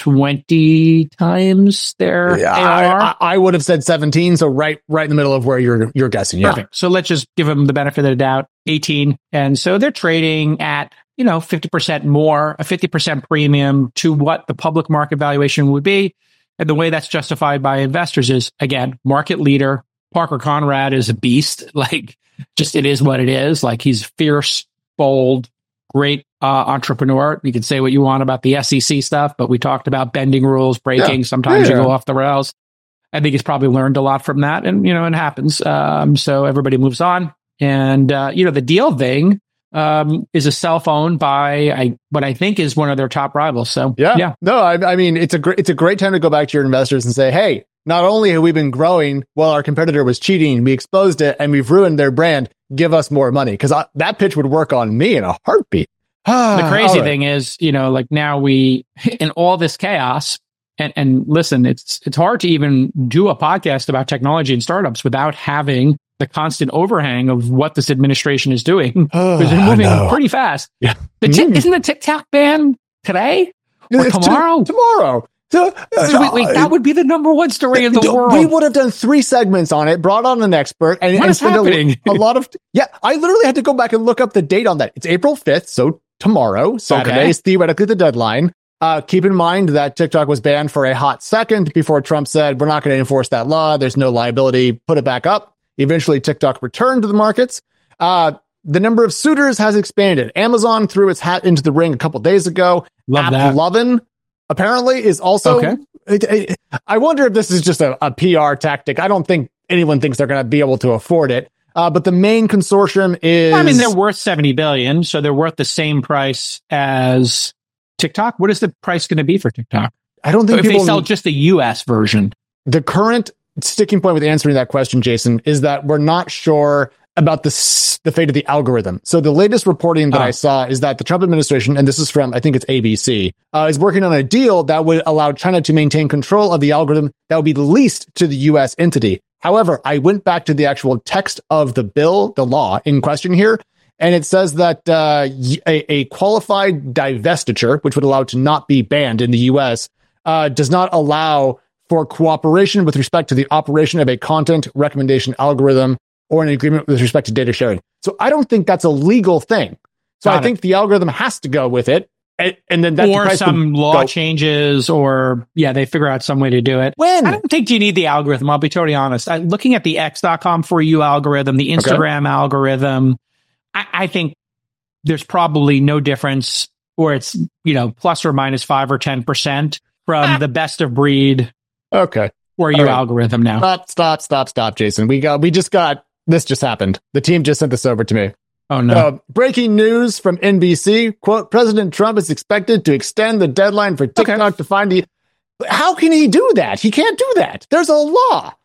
20 times their ARR. I would have said 17, so right in the middle of where you're guessing. Yeah. Perfect. So let's just give them the benefit of the doubt, 18. And so they're trading at, 50% more, a 50% premium to what the public market valuation would be. And the way that's justified by investors is, again, market leader. Parker Conrad is a beast. Like, just it is what it is. Like, he's fierce, bold, great entrepreneur. You can say what you want about the SEC stuff, but we talked about bending rules, breaking. Sometimes you go off the rails. I think he's probably learned a lot from that, and it happens. So everybody moves on, and the Deel thing is a self-owned by what I think is one of their top rivals. So no, I mean it's a great time to go back to your investors and say, hey, not only have we been growing while our competitor was cheating, we exposed it and we've ruined their brand. Give us more money, because that pitch would work on me in a heartbeat. The crazy thing is, like now we, in all this chaos, and listen, it's hard to even do a podcast about technology and startups without having the constant overhang of what this administration is doing, because they're moving pretty fast. Yeah. Isn't the TikTok ban today or tomorrow? Tomorrow. Wait, that would be the number one story in the world. We would have done 3 segments on it, brought on an expert, and spent a lot of... Yeah, I literally had to go back and look up the date on that. It's April 5th, so tomorrow, Saturday, is theoretically the deadline. Keep in mind that TikTok was banned for a hot second before Trump said, we're not going to enforce that law. There's no liability. Put it back up. Eventually, TikTok returned to the markets. The number of suitors has expanded. Amazon threw its hat into the ring a couple days ago. AppLovin apparently is also... Okay. I wonder if this is just a PR tactic. I don't think anyone thinks they're going to be able to afford it. But the main consortium is... I mean, they're worth $70 billion, so they're worth the same price as TikTok. What is the price going to be for TikTok? I don't think if they sell just the US version. The current sticking point with answering that question, Jason, is that we're not sure about the fate of the algorithm. So the latest reporting that I saw is that the Trump administration, and this is from, I think it's ABC, is working on a deal that would allow China to maintain control of the algorithm that would be leased to the US entity. However, I went back to the actual text of the bill, the law in question here, and it says that a qualified divestiture, which would allow it to not be banned in the US, does not allow for cooperation with respect to the operation of a content recommendation algorithm or an agreement with respect to data sharing. So I don't think that's a legal thing. So I think the algorithm has to go with it. And then that's or some law changes, or they figure out some way to do it. When? I don't think you need the algorithm. I'll be totally honest. Looking at the X.com for you algorithm, the Instagram algorithm, I think there's probably no difference, or it's, plus or minus 5 or 10% from the best of breed. Okay. For you algorithm now. Stop, Jason. This just happened. The team just sent this over to me. Oh, no. Breaking news from NBC. Quote, President Trump is expected to extend the deadline for TikTok to find the... How can he do that? He can't do that. There's a law.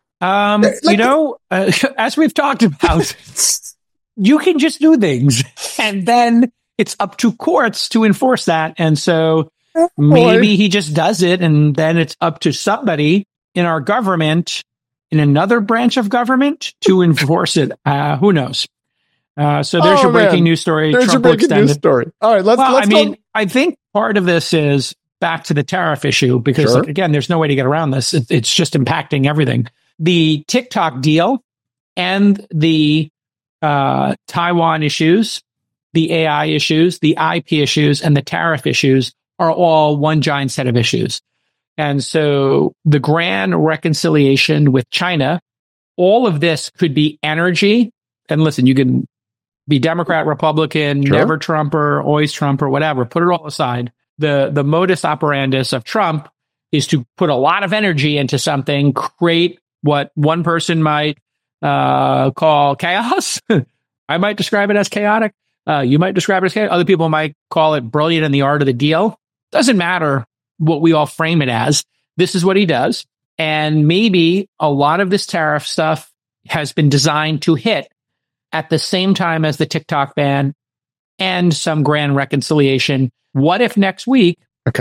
As we've talked about, you can just do things, and then it's up to courts to enforce that. And so maybe he just does it, and then it's up to somebody in our government in another branch of government to enforce it. Who knows? So there's your breaking news story. There's Trump your breaking news story. All right, let's I think part of this is back to the tariff issue because, again, there's no way to get around this. It's just impacting everything. The TikTok deal and the Taiwan issues, the AI issues, the IP issues, and the tariff issues are all one giant set of issues. And so the grand reconciliation with China, all of this could be energy. And listen, you can be Democrat, Republican, never Trumper, always Trump, or whatever. Put it all aside. The modus operandus of Trump is to put a lot of energy into something, create what one person might call chaos. I might describe it as chaotic. You might describe it as chaotic. Other people might call it brilliant in the art of the deal. Doesn't matter what we all frame it as. This is what he does. And maybe a lot of this tariff stuff has been designed to hit at the same time as the TikTok ban and some grand reconciliation. What if next week,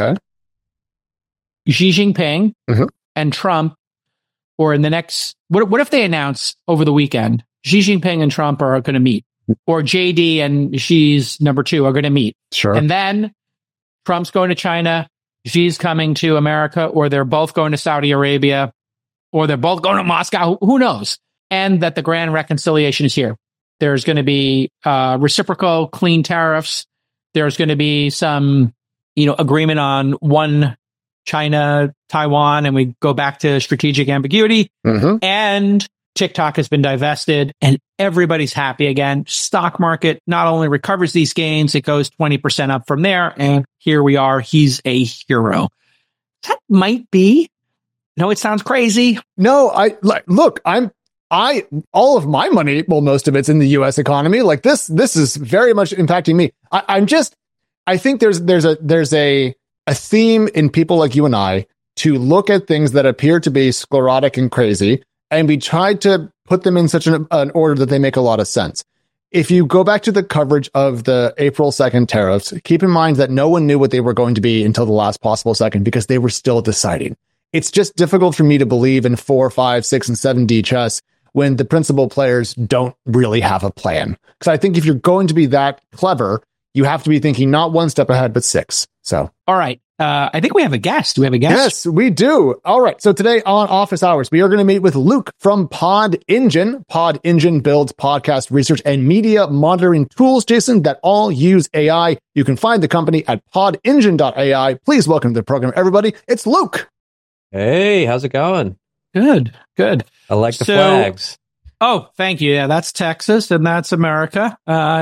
Xi Jinping and Trump, or in the next, what if they announce over the weekend, Xi Jinping and Trump are going to meet, or JD and Xi's number 2 are going to meet. And then Trump's going to China, Xi's coming to America, or they're both going to Saudi Arabia, or they're both going to Moscow. Who knows? And that the grand reconciliation is here. There's going to be reciprocal clean tariffs. There's going to be some, agreement on one China, Taiwan, and we go back to strategic ambiguity. And TikTok has been divested and everybody's happy again. Stock market not only recovers these gains, it goes 20% up from there. And here we are. He's a hero. That might be. No, it sounds crazy. No, all of my money, well, most of it's in the U.S. economy. Like this is very much impacting me. I think there's a theme in people like you and I to look at things that appear to be sclerotic and crazy, and we try to put them in such an order that they make a lot of sense. If you go back to the coverage of the April 2nd tariffs, keep in mind that no one knew what they were going to be until the last possible second because they were still deciding. It's just difficult for me to believe in 4, 5, 6, and 7D chess when the principal players don't really have a plan. Because I think if you're going to be that clever, you have to be thinking not 1 step ahead, but 6. So, all right. I think we have a guest. Do we have a guest? Yes, we do. All right. So today on Office Hours, we are going to meet with Luke from Pod Engine. Pod Engine builds podcast research and media monitoring tools, Jason, that all use AI. You can find the company at podengine.ai. Please welcome to the program, everybody. It's Luke. Hey, how's it going? Good. I like the flags. Oh, thank you. Yeah, that's Texas and that's America.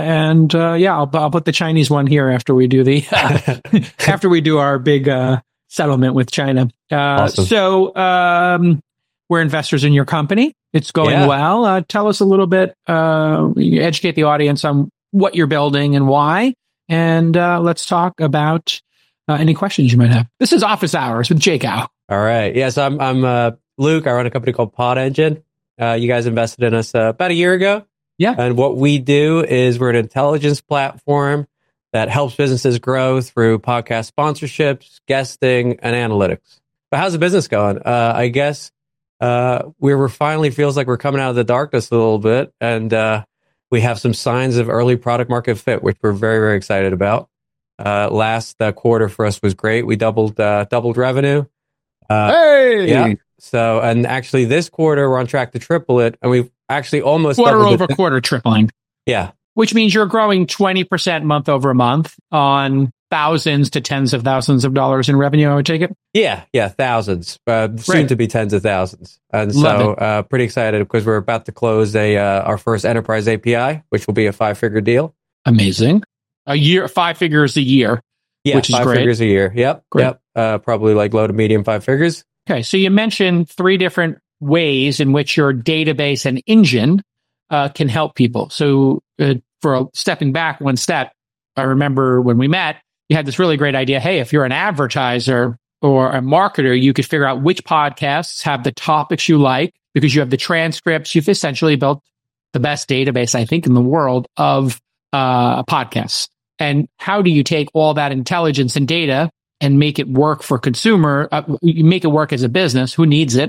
I'll put the Chinese one here after we do after we do our big settlement with China. Awesome. So we're investors in your company. It's going well. Tell us a little bit, educate the audience on what you're building and why. And let's talk about any questions you might have. This is Office Hours with Jake Al. All right. Yes, I'm Luke. I run a company called Pod Engine. You guys invested in us about a year ago. Yeah. And what we do is we're an intelligence platform that helps businesses grow through podcast sponsorships, guesting, and analytics. But how's the business going? I guess we're finally feels like we're coming out of the darkness a little bit. And we have some signs of early product market fit, which we're very, very excited about. Last quarter for us was great. We doubled revenue. Hey! Yeah. So, and actually this quarter, we're on track to triple it. And we've actually almost quarter over quarter tripling. Yeah. Which means you're growing 20% month over month on thousands to tens of thousands of dollars in revenue, I would take it. Yeah. Thousands, soon to be tens of thousands. And so pretty excited because we're about to close our first enterprise API, which will be a 5-figure deal. Amazing. A year, 5 figures a year. Yeah, which is 5 great. figures a year. Yep. Great. Yep. Probably like low to medium 5 figures. Okay, so you mentioned 3 different ways in which your database and engine can help people. So for stepping back 1 step, I remember when we met, you had this really great idea. Hey, if you're an advertiser or a marketer, you could figure out which podcasts have the topics you like because you have the transcripts. You've essentially built the best database, I think, in the world of podcasts. And how do you take all that intelligence and data and make it work for consumer, you make it work as a business who needs it,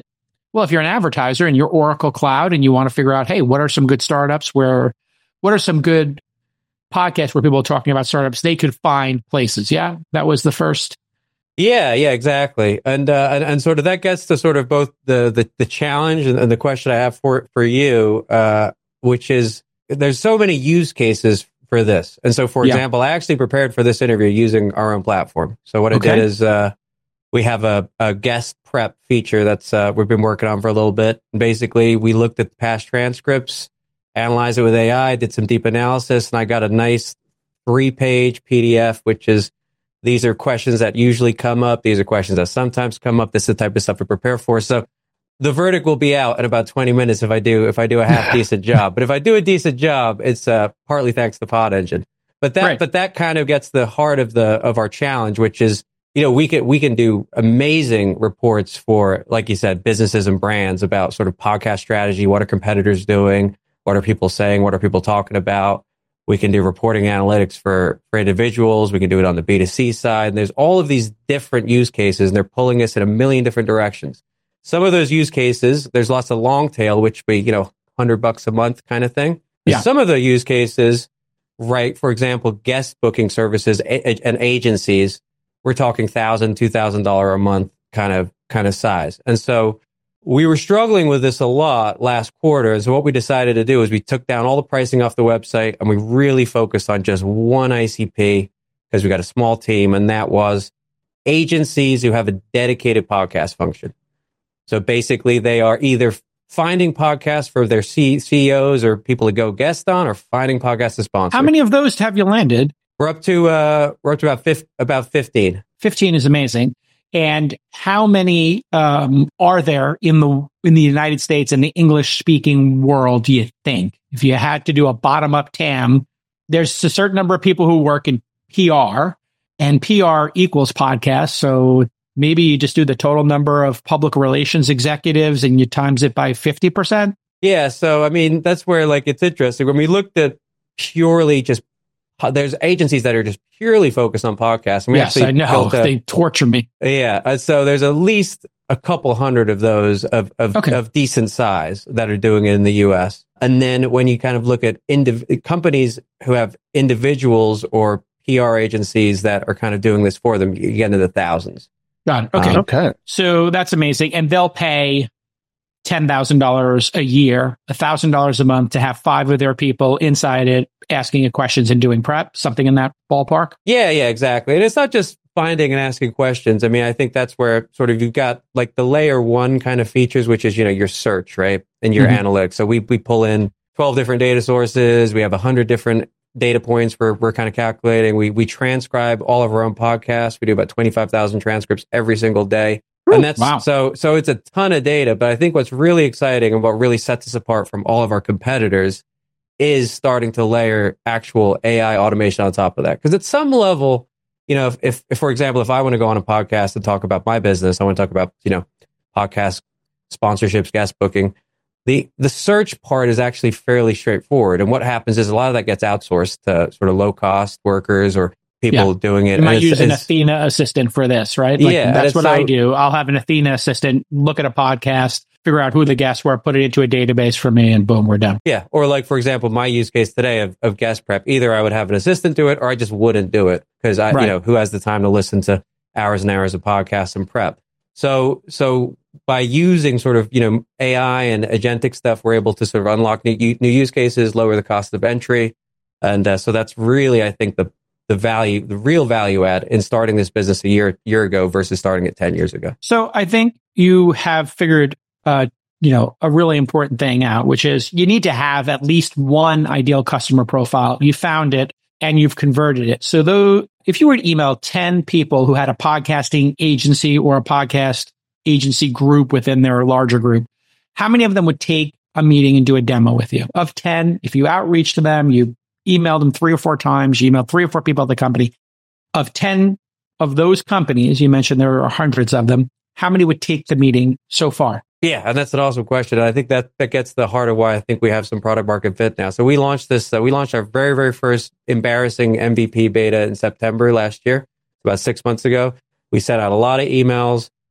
well, if you're an advertiser and you're Oracle Cloud and you want to figure out, hey, what are some good startups what are some good podcasts where people are talking about startups, they could find places. Yeah. That was the first. Yeah, exactly. And sort of that gets to sort of both the challenge and the question I have for you, which is there's so many use cases for this. And so, for example, I actually prepared for this interview using our own platform. So what I did is we have a guest prep feature that's we've been working on for a little bit. Basically, we looked at past transcripts, analyzed it with AI, did some deep analysis, and I got a nice 3-page PDF, which is these are questions that usually come up. These are questions that sometimes come up. This is the type of stuff to prepare for. So the verdict will be out in about 20 minutes if I do a half decent job. But if I do a decent job, it's partly thanks to Pod Engine. But that kind of gets the heart of our challenge, which is, we can do amazing reports for, like you said, businesses and brands about sort of podcast strategy. What are competitors doing? What are people saying? What are people talking about? We can do reporting analytics for individuals. We can do it on the B2C side. And there's all of these different use cases, and they're pulling us in a million different directions. Some of those use cases, there's lots of long tail, which be, $100 a month kind of thing. Yeah. Some of the use cases, right, for example, guest booking services and agencies, we're talking $1,000, $2,000 a month kind of size. And so we were struggling with this a lot last quarter. So what we decided to do is we took down all the pricing off the website and we really focused on just one ICP because we got a small team, and that was agencies who have a dedicated podcast function. So basically they are either finding podcasts for their CEOs or people to go guest on, or finding podcasts to sponsor. How many of those have you landed? We're up to about 15. 15 is amazing. And how many are there in the United States and the English speaking world, do you think? If you had to do a bottom up TAM, there's a certain number of people who work in PR, and PR equals podcasts. So maybe you just do the total number of public relations executives and you times it by 50%. Yeah. So, I mean, that's where it's interesting. When we looked at purely just, there's agencies that are just purely focused on podcasts. And yes, I know. They torture me. Yeah. So there's at least a couple hundred of those of decent size that are doing it in the US. And then when you kind of look at companies who have individuals or PR agencies that are kind of doing this for them, you get into the thousands. Got it. Okay. Okay. So that's amazing. And they'll pay $10,000 a year, $1,000 a month to have 5 of their people inside it asking you questions and doing prep, something in that ballpark? Yeah, exactly. And it's not just finding and asking questions. I mean, I think that's where sort of you've got the layer 1 kind of features, which is, your search, right? And your analytics. So we pull in 12 different data sources. We have 100 different data points we're kind of calculating. We transcribe all of our own podcasts. We do about 25,000 transcripts every single day. And that's so it's a ton of data. But I think what's really exciting and what really sets us apart from all of our competitors is starting to layer actual AI automation on top of that. Because at some level, if for example, if I want to go on a podcast and talk about my business, I want to talk about, podcast sponsorships, guest booking. The search part is actually fairly straightforward. And what happens is a lot of that gets outsourced to sort of low cost workers or people doing it. You might use an Athena assistant for this, right? That's what I do. I'll have an Athena assistant look at a podcast, figure out who the guests were, put it into a database for me, and boom, we're done. Yeah. Or for example, my use case today of guest prep, either I would have an assistant do it or I just wouldn't do it because who has the time to listen to hours and hours of podcasts and prep? So by using sort of, AI and agentic stuff, we're able to sort of unlock new use cases, lower the cost of entry. And so that's really, I think, the real value add in starting this business a year ago versus starting it 10 years ago. So I think you have figured, a really important thing out, which is you need to have at least one ideal customer profile. You found it and you've converted it. So if you were to email 10 people who had a podcasting agency or a podcast agency group within their larger group, how many of them would take a meeting and do a demo with you? Of 10, if you outreach to them, you emailed them 3 or 4 times, you emailed 3 or 4 people at the company. Of 10 of those companies, you mentioned there are hundreds of them, how many would take the meeting so far? Yeah, and that's an awesome question. And I think that gets the heart of why I think we have some product market fit now. So we launched our very, very first embarrassing MVP beta in September last year, about 6 months ago. We sent out a lot of emails.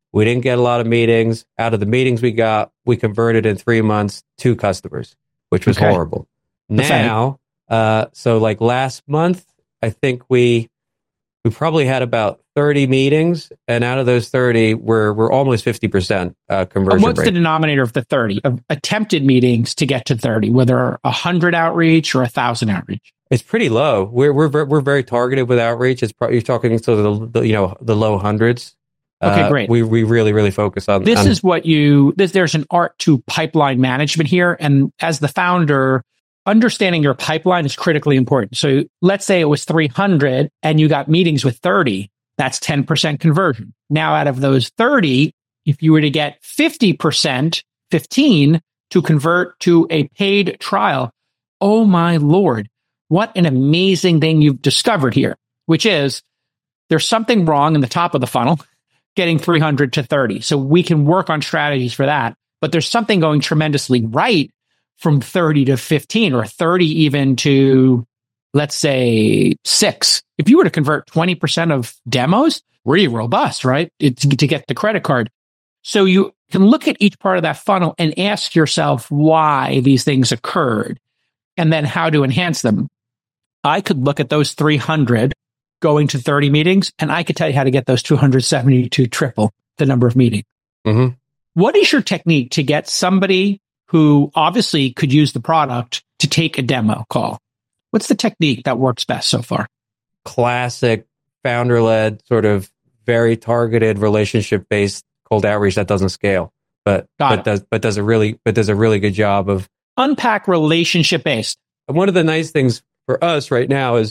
We didn't get a lot of meetings. Out of the meetings we got, we converted in 3 months 2 customers, which was horrible. Now, so like last month, I think we probably had about 30 meetings, and out of those 30, we're almost 50% conversion What's rate. the denominator of the 30 of attempted meetings to get to 30? Whether 100 outreach or 1,000 outreach? It's pretty low. We're very targeted with outreach. It's probably, you're talking to the low hundreds. Okay, great. We really focus on this. Is what there's an art to pipeline management here, and as the founder, understanding your pipeline is critically important. So let's say it was 300 and you got meetings with 30. That's 10% conversion. Now, out of those 30, if you were to get 50%, 15 to convert to a paid trial, oh my Lord, what an amazing thing you've discovered here, which is there's something wrong in the top of the funnel, getting 300 to 30. So we can work on strategies for that, but there's something going tremendously right from 30 to 15 or 30 even to, let's say, 6. If you were to convert 20% of demos, really robust, right? To get the credit card. So you can look at each part of that funnel and ask yourself why these things occurred and then how to enhance them. I could look at those 300 going to 30 meetings, and I could tell you how to get those 270 to triple the number of meetings. Mm-hmm. What is your technique to get somebody who obviously could use the product to take a demo call? What's the technique that works best so far? Classic founder-led, sort of very targeted, relationship-based cold outreach that doesn't scale, but does a really good job of unpack relationship-based. And one of the nice things for us right now is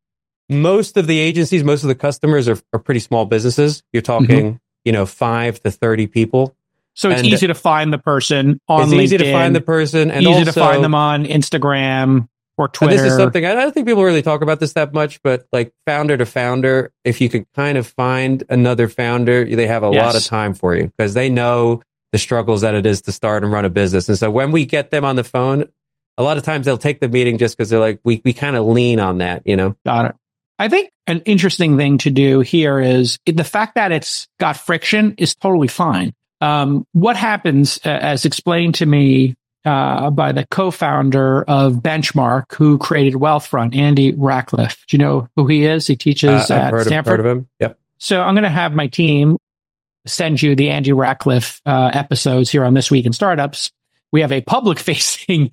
most of the agencies, most of the customers are pretty small businesses. You're talking, 5 to 30 people. So it's easy to find the person on LinkedIn. It's easy to find the person, and easy to find them on Instagram or Twitter. This is something I don't think people really talk about this that much, but like founder to founder, if you could kind of find another founder, they have a lot of time for you because they know the struggles that it is to start and run a business. And so when we get them on the phone, a lot of times they'll take the meeting just because they're like, we kind of lean on that, Got it. I think an interesting thing to do here is the fact that it's got friction is totally fine. What happens, as explained to me by the co-founder of Benchmark, who created Wealthfront, Andy Rachleff. Do you know who he is? He teaches at Stanford. Heard of him. Yep. So I'm going to have my team send you the Andy Rachleff episodes here on This Week in Startups. We have a public-facing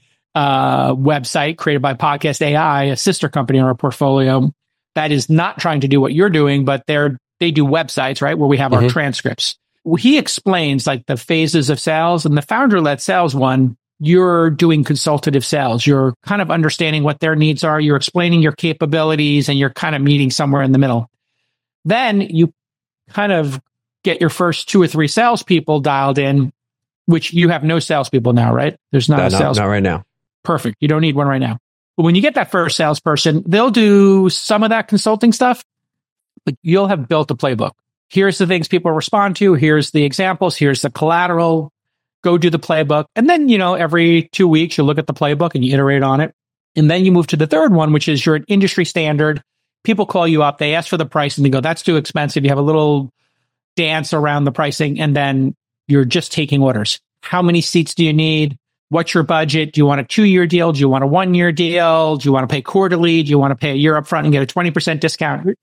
website created by Podcast AI, a sister company in our portfolio that is not trying to do what you're doing, but they do websites, right, where we have our transcripts. He explains like the phases of sales, and the founder-led sales one, you're doing consultative sales. You're kind of understanding what their needs are. You're explaining your capabilities, and you're kind of meeting somewhere in the middle. Then you kind of get your first 2 or 3 salespeople dialed in, which you have no salespeople now, right? There's not a sales. Not right now. Perfect. You don't need one right now. But when you get that first salesperson, they'll do some of that consulting stuff, but you'll have built a playbook. Here's the things people respond to. Here's the examples. Here's the collateral. Go do the playbook. And then, every 2 weeks, you look at the playbook and you iterate on it. And then you move to the third one, which is you're an industry standard. People call you up. They ask for the price and they go, that's too expensive. You have a little dance around the pricing. And then you're just taking orders. How many seats do you need? What's your budget? Do you want a 2-year deal? Do you want a 1-year deal? Do you want to pay quarterly? Do you want to pay a year up front and get a 20% discount?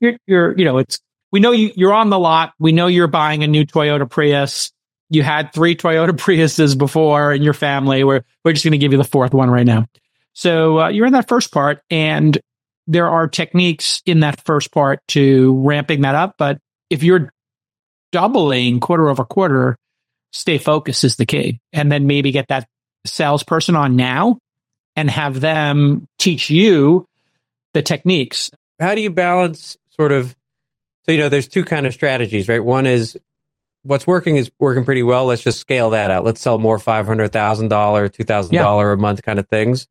We know you're on the lot. We know you're buying a new Toyota Prius. You had 3 Toyota Priuses before in your family. We're just going to give you the 4th one right now. So you're in that first part, and there are techniques in that first part to ramping that up. But if you're doubling quarter over quarter, stay focused is the key. And then maybe get that salesperson on now and have them teach you the techniques. How do you balance sort of, so, there's 2 kind of strategies, right? One is what's working is working pretty well. Let's just scale that out. Let's sell more $500,000, $2,000 a month kind of things.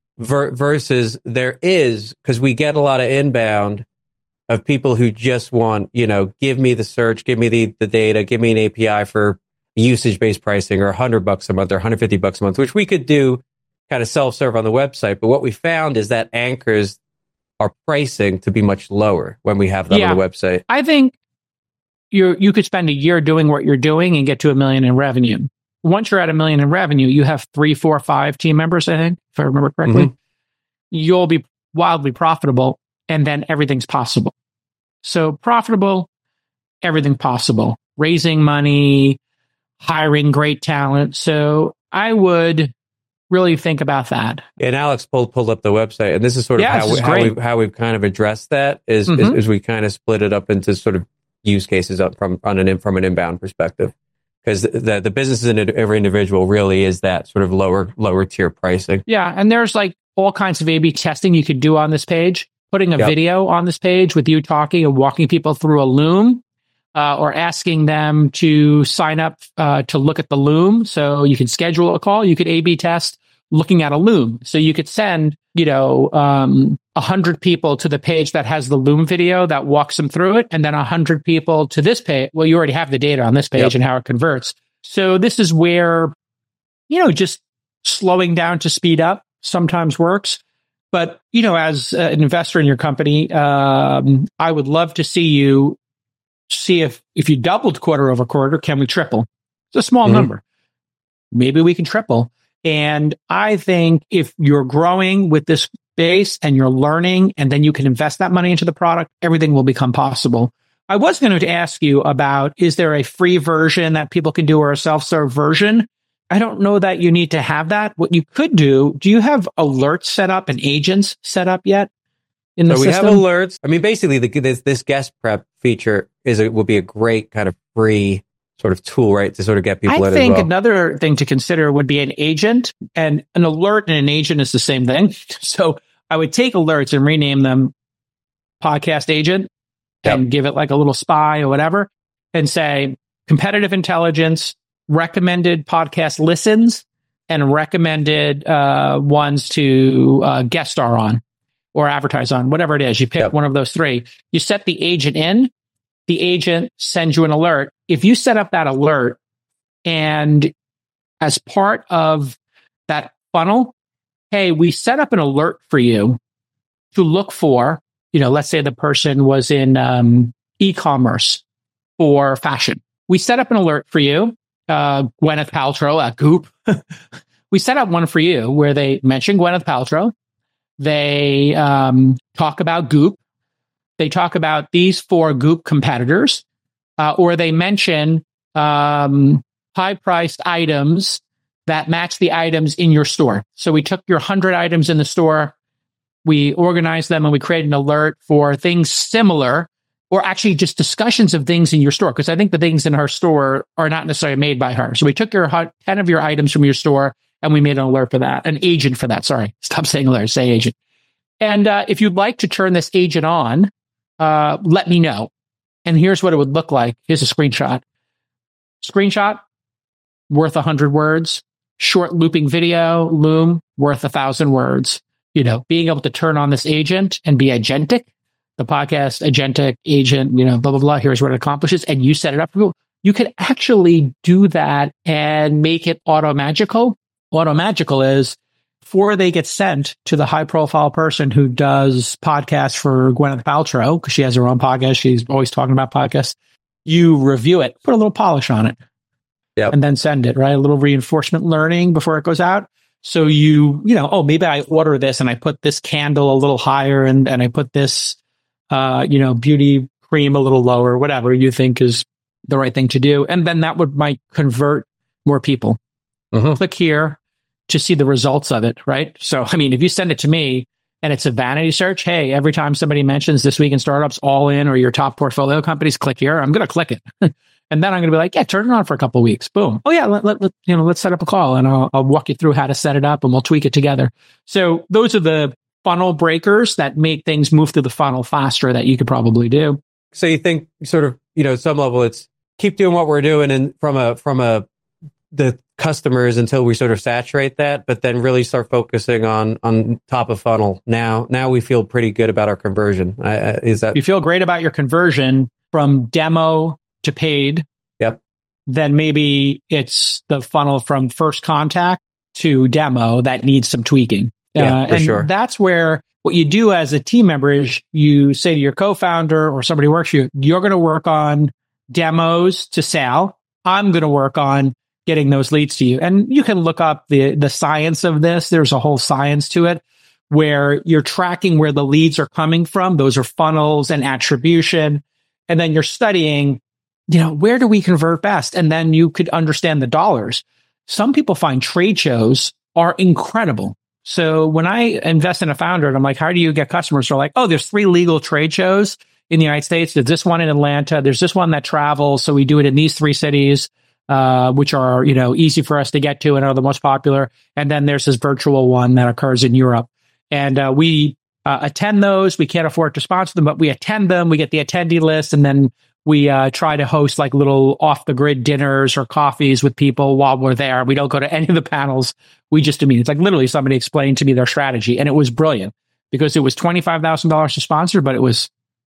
Versus there is, because we get a lot of inbound of people who just want, give me the search, give me the data, give me an API for usage-based pricing, or $100 a month or $150 a month, which we could do kind of self-serve on the website. But what we found is that anchors our pricing to be much lower when we have them on the website. I think you could spend a year doing what you're doing and get to $1 million in revenue. Once you're at $1 million in revenue, you have 3, 4, 5 team members, I think, if I remember correctly. Mm-hmm. You'll be wildly profitable, and then everything's possible. So profitable, everything possible. Raising money, hiring great talent. So I would really think about that. And Alex pulled up the website, and this is sort of how we've kind of addressed that is we kind of split it up into sort of use cases up from an inbound perspective, because the business in every individual really is that sort of lower tier pricing. Yeah, and there's like all kinds of A/B testing you could do on this page. Putting a video on this page with you talking and walking people through a Loom, or asking them to sign up to look at the Loom. So you can schedule a call. You could A/B test looking at a Loom. So you could send, 100 people to the page that has the Loom video that walks them through it, and then 100 people to this page. Well, you already have the data on this page and how it converts. So this is where, just slowing down to speed up sometimes works. But, as an investor in your company, I would love to see if you doubled quarter over quarter, can we triple? It's a small number. Maybe we can triple. And I think if you're growing with this base and you're learning, and then you can invest that money into the product, everything will become possible. I was going to ask you about, is there a free version that people can do or a self-serve version? I don't know that you need to have that. What you could do you have alerts set up and agents set up yet in the system? We have alerts. I mean, basically, this guest prep feature will be a great kind of free sort of tool, right, to sort of get people in as well. I think another thing to consider would be an agent, and an alert and an agent is the same thing. So I would take alerts and rename them podcast agent and give it like a little spy or whatever, and say competitive intelligence, recommended podcast listens, and recommended ones to guest star on or advertise on, whatever it is. You pick one of those three. You set the agent in. The agent sends you an alert. If you set up that alert, and as part of that funnel, hey, we set up an alert for you to look for, let's say the person was in e-commerce for fashion. We set up an alert for you, Gwyneth Paltrow at Goop. We set up one for you where they mention Gwyneth Paltrow. They talk about Goop. They talk about these 4 Goop competitors, or they mention high-priced items that match the items in your store. So we took your 100 items in the store, we organized them, and we created an alert for things similar, or actually just discussions of things in your store, because I think the things in her store are not necessarily made by her. So we took your 10 of your items from your store, and we made an alert for that, an agent for that. Sorry, stop saying alert, say agent. And if you'd like to turn this agent on, let me know. And here's what it would look like. Here's a screenshot. Screenshot, worth 100 words. Short looping video, Loom, worth 1,000 words. Being able to turn on this agent and be agentic, the podcast agentic agent, blah, blah, blah. Here's what it accomplishes. And you set it up for people. You could actually do that and make it automagical. Automagical is before they get sent to the high profile person who does podcasts for Gwyneth Paltrow, because she has her own podcast. She's always talking about podcasts. You review it, put a little polish on it, and then send it, right? A little reinforcement learning before it goes out. So maybe I order this and I put this candle a little higher and I put this, beauty cream a little lower, whatever you think is the right thing to do. And then that might convert more people. Click here to see the results of it, right? So, if you send it to me and it's a vanity search, hey, every time somebody mentions This Week in Startups, All In, or your top portfolio companies, click here. I'm going to click it. And then I'm going to be like, yeah, turn it on for a couple of weeks. Boom. Oh yeah, let's set up a call, and I'll walk you through how to set it up, and we'll tweak it together. So those are the funnel breakers that make things move through the funnel faster that you could probably do. So you think sort of, at some level, it's keep doing what we're doing, and from the customers until we sort of saturate that, but then really start focusing on top of funnel. Now we feel pretty good about our conversion. Is that you feel great about your conversion from demo to paid? Yep. Then maybe it's the funnel from first contact to demo that needs some tweaking. Yeah, for sure. That's where what you do as a team member is you say to your co-founder or somebody who works for you, you're going to work on demos to sell. I'm going to work on getting those leads to you. And you can look up the science of this. There's a whole science to it where you're tracking where the leads are coming from. Those are funnels and attribution. And then you're studying, where do we convert best? And then you could understand the dollars. Some people find trade shows are incredible. So when I invest in a founder and I'm like, how do you get customers? They're like, oh, there's 3 legal trade shows in the United States. There's this one in Atlanta. There's this one that travels. So we do it in these 3 cities, which are, easy for us to get to and are the most popular. And then there's this virtual one that occurs in Europe. And we attend those. We can't afford to sponsor them, but we attend them. We get the attendee list. And then we try to host like little off the grid dinners or coffees with people while we're there. We don't go to any of the panels. We just do meetings. Like literally somebody explained to me their strategy. And it was brilliant because it was $25,000 to sponsor, but it was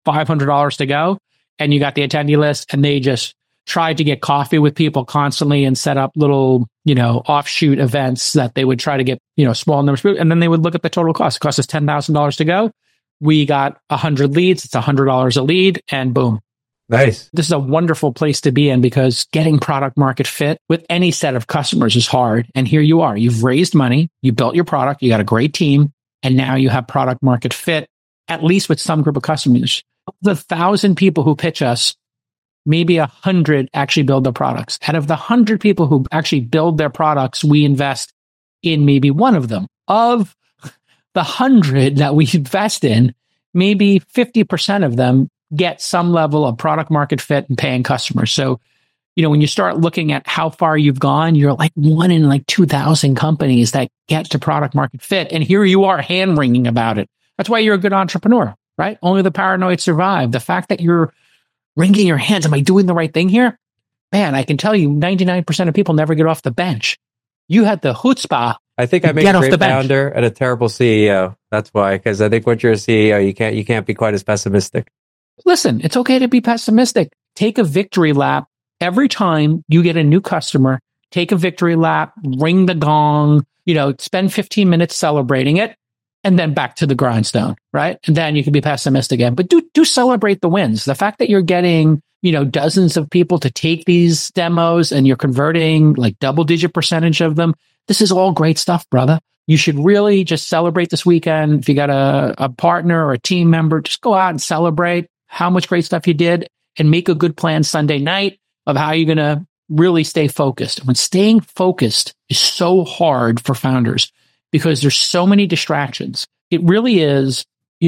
$500 to go. And you got the attendee list, and they just tried to get coffee with people constantly and set up little, offshoot events that they would try to get, small numbers. And then they would look at the total cost. It cost us $10,000 to go. We got 100 leads. It's $100 a lead, and boom. Nice. This is a wonderful place to be in because getting product market fit with any set of customers is hard. And here you are. You've raised money. You built your product. You got a great team. And now you have product market fit, at least with some group of customers. The 1,000 people who pitch us, maybe 100 actually build their products. Out of the 100 people who actually build their products, we invest in maybe one of them. Of the 100 that we invest in, maybe 50% of them get some level of product market fit and paying customers. So, when you start looking at how far you've gone, you're like 1 in like 2,000 companies that get to product market fit. And here you are hand wringing about it. That's why you're a good entrepreneur, right? Only the paranoid survive. The fact that you're wringing your hands, am I doing the right thing here? Man, I can tell you 99% of people never get off the bench. You had the chutzpah. I think I made a great founder and a terrible CEO. That's why, because I think once you're a CEO, you can't be quite as pessimistic. Listen, it's okay to be pessimistic. Take a victory lap. Every time you get a new customer, take a victory lap, ring the gong, spend 15 minutes celebrating it, and then back to the grindstone, right? And then you can be pessimistic again. But do celebrate the wins. The fact that you're getting, dozens of people to take these demos and you're converting like double-digit percentage of them, this is all great stuff, brother. You should really just celebrate this weekend. If you got a partner or a team member, just go out and celebrate how much great stuff you did and make a good plan Sunday night of how you're going to really stay focused. When staying focused is so hard for founders because there's so many distractions. It really is,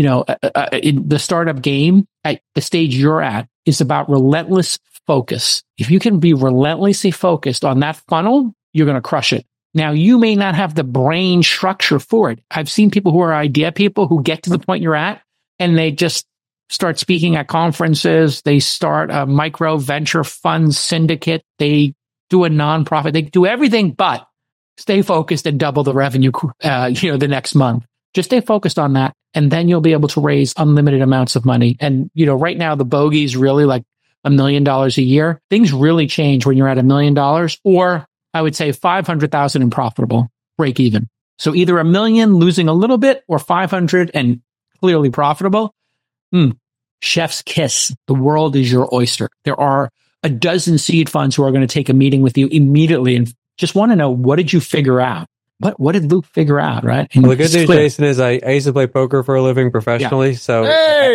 in the startup game at the stage you're at is about relentless focus. If you can be relentlessly focused on that funnel, you're going to crush it. Now, you may not have the brain structure for it. I've seen people who are idea people who get to the point you're at and they just start speaking at conferences. They start a micro venture fund syndicate. They do a nonprofit. They do everything but stay focused and double the revenue, the next month. Just stay focused on that. And then you'll be able to raise unlimited amounts of money. And, right now the bogey is really like $1 million a year. Things really change when you're at $1 million, or I would say 500,000 in profitable, break even. So either $1 million losing a little bit or 500 and clearly profitable. Chef's kiss. The world is your oyster. There are a dozen seed funds who are going to take a meeting with you immediately and just want to know, what did you figure out? What did Luke figure out, right? And well, the good news, Jason, is I used to play poker for a living professionally. Yeah. So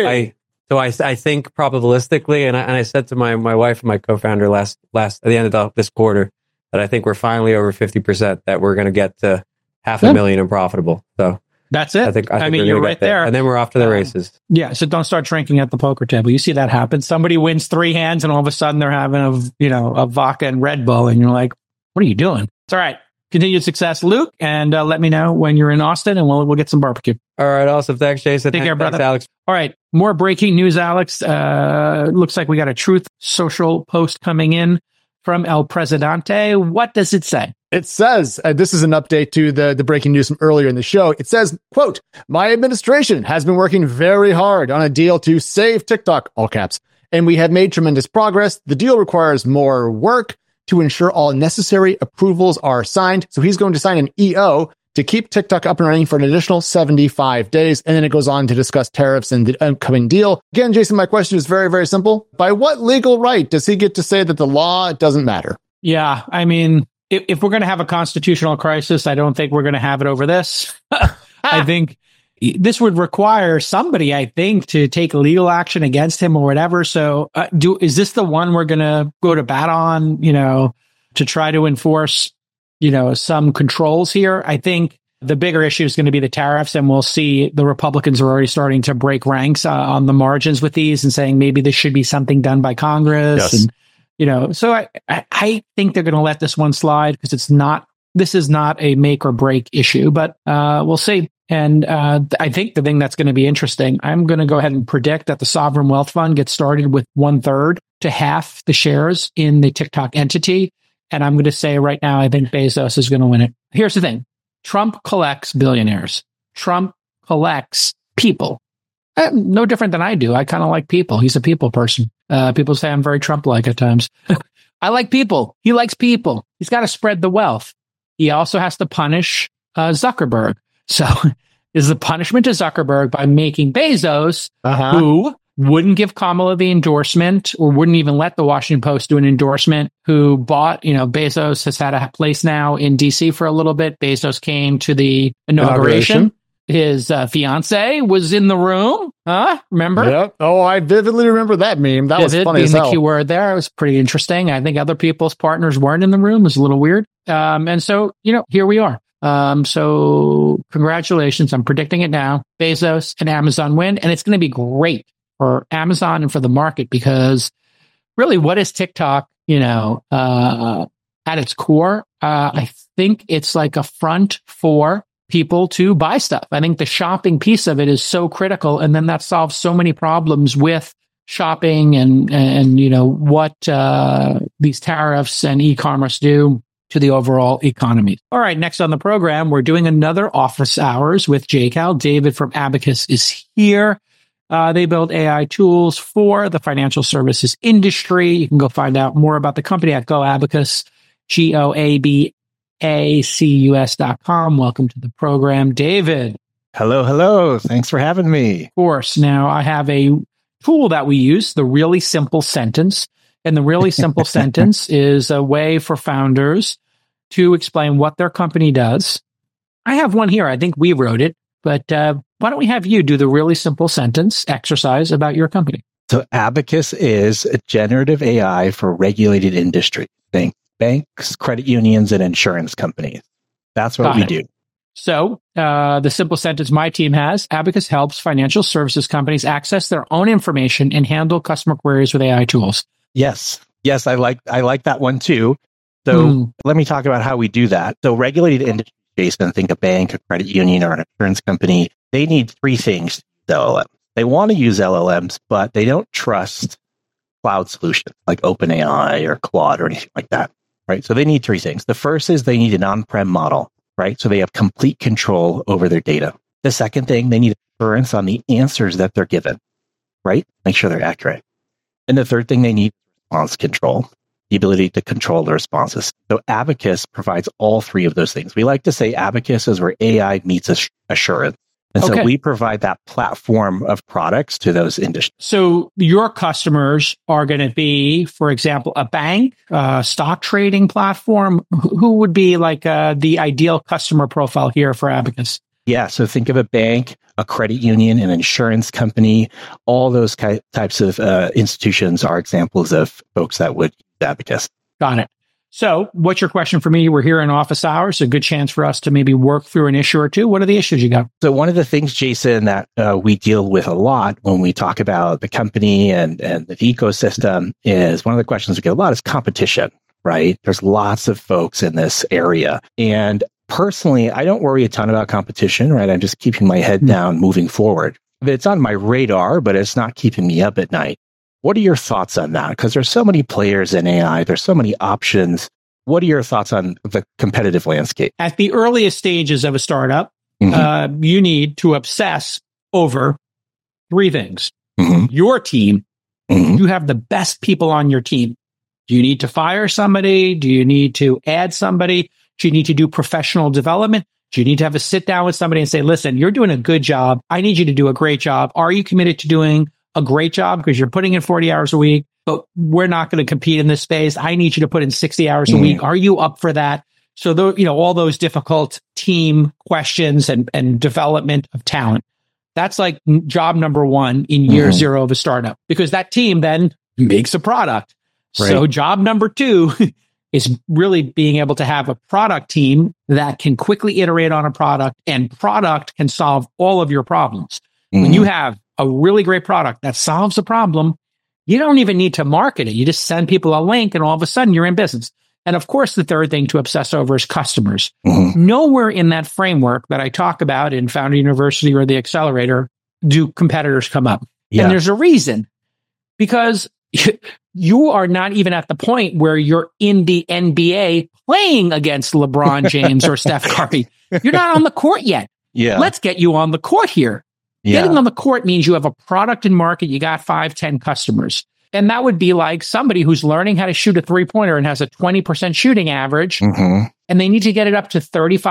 I think probabilistically, and I said to my wife and my co-founder last at the end of this quarter that I think we're finally over 50%, that we're going to get to $500,000 in profitable. So that's it. I think you're right there. And then we're off to the races. Yeah. So don't start drinking at the poker table. You see that happen. Somebody wins 3 hands and all of a sudden they're having a vodka and Red Bull. And you're like, what are you doing? It's all right. Continued success, Luke. And let me know when you're in Austin and we'll get some barbecue. All right. Awesome. Thanks, Jason. Take care, brother. Thanks, Alex. All right. More breaking news, Alex. Looks like we got a Truth Social post coming in from El Presidente. What does it say? It says, this is an update to the breaking news from earlier in the show. It says, quote, "My administration has been working very hard on a deal to save TikTok," all caps, "and we have made tremendous progress. The deal requires more work to ensure all necessary approvals are signed." So he's going to sign an EO to to keep TikTok up and running for an additional 75 days. And then it goes on to discuss tariffs and the upcoming deal. Again, Jason, my question is very, very simple. By what legal right does he get to say that the law doesn't matter? Yeah, I mean, if we're going to have a constitutional crisis, I don't think we're going to have it over this. I think this would require somebody, I think, to take legal action against him or whatever. So is this the one we're going to go to bat on, to try to enforce, some controls here? I think the bigger issue is going to be the tariffs, and we'll see the Republicans are already starting to break ranks on the margins with these and saying maybe this should be something done by Congress. Yes. And, so I think they're going to let this one slide because this is not a make or break issue, but we'll see. And I think the thing that's going to be interesting, I'm going to go ahead and predict that the Sovereign Wealth Fund gets started with 1/3 to half the shares in the TikTok entity. And I'm going to say right now, I think Bezos is going to win it. Here's the thing. Trump collects billionaires. Trump collects people. No different than I do. I kind of like people. He's a people person. People say I'm very Trump-like at times. I like people. He likes people. He's got to spread the wealth. He also has to punish Zuckerberg. So is the punishment to Zuckerberg by making Bezos, who wouldn't give Kamala the endorsement or wouldn't even let the Washington Post do an endorsement, who bought, Bezos has had a place now in DC for a little bit. Bezos came to the inauguration. His fiance was in the room. Remember? Yep. Oh, I vividly remember that meme. That was funny as hell. The key word there. It was pretty interesting. I think other people's partners weren't in the room. It was a little weird. And so, here we are. So congratulations. I'm predicting it now. Bezos and Amazon win. And it's going to be great for Amazon and for the market, because really, what is TikTok, at its core? I think it's like a front for people to buy stuff. I think the shopping piece of it is so critical. And then that solves so many problems with shopping and what these tariffs and e-commerce do to the overall economy. All right, next on the program, we're doing another office hours with JCal. David from Abacus is here. They build AI tools for the financial services industry. You can go find out more about the company at GoAbacus, GoAbacus.com. Welcome to the program, David. Hello. Thanks for having me. Of course. Now, I have a tool that we use, the Really Simple Sentence. And the Really Simple Sentence is a way for founders to explain what their company does. I have one here. I think we wrote it, but why don't we have you do the Really Simple Sentence exercise about your company? So Abacus is a generative AI for regulated industry. Think banks, credit unions, and insurance companies. That's what we do. So the simple sentence my team has: Abacus helps financial services companies access their own information and handle customer queries with AI tools. Yes, I like that one too. So let me talk about how we do that. So regulated industry, Jason, think a bank, a credit union, or an insurance company. They need three things to use LLMs. They want to use LLMs, but they don't trust cloud solutions like OpenAI or Claude or anything like that, right? So they need three things. The first is they need an on-prem model, right? So they have complete control over their data. The second thing, they need assurance on the answers that they're given, right? Make sure they're accurate. And the third thing they need is response control, the ability to control the responses. So Abacus provides all three of those things. We like to say Abacus is where AI meets assurance. And so we provide that platform of products to those industries. So your customers are going to be, for example, a bank, stock trading platform. Who would be like the ideal customer profile here for Abacus? Yeah, so think of a bank, a credit union, an insurance company. All those types of institutions are examples of folks that would use Abacus. Got it. So what's your question for me? We're here in office hours, a good chance for us to maybe work through an issue or two. What are the issues you got? So one of the things, Jason, that we deal with a lot when we talk about the company and the ecosystem is one of the questions we get a lot is competition, right? There's lots of folks in this area. And personally, I don't worry a ton about competition, right? I'm just keeping my head down, moving forward. It's on my radar, but it's not keeping me up at night. What are your thoughts on that? Because there's so many players in AI. There's so many options. What are your thoughts on the competitive landscape? At the earliest stages of a startup, you need to obsess over three things. Your team, you have the best people on your team. Do you need to fire somebody? Do you need to add somebody? Do you need to do professional development? You need to have a sit down with somebody and say, listen, you're doing a good job. I need you to do a great job. Are you committed to doing a great job? Because you're putting in 40 hours a week, but we're not going to compete in this space. I need you to put in 60 hours a week. Are you up for that? So, all those difficult team questions and development of talent. That's like job number one in year zero of a startup, because that team then makes a product. Right. So job number two is really being able to have a product team that can quickly iterate on a product, and product can solve all of your problems. When you have a really great product that solves a problem, you don't even need to market it. You just send people a link and all of a sudden you're in business. And of course, the third thing to obsess over is customers. Nowhere in that framework that I talk about in Founder University or the Accelerator do competitors come up. Yeah. And there's a reason, because you are not even at the point where you're in the NBA playing against LeBron James or Steph Curry. You're not on the court yet. Yeah. Let's get you on the court here. Yeah. Getting on the court means you have a product in market, you got 5-10 customers. And that would be like somebody who's learning how to shoot a 3-pointer and has a 20% shooting average. And they need to get it up to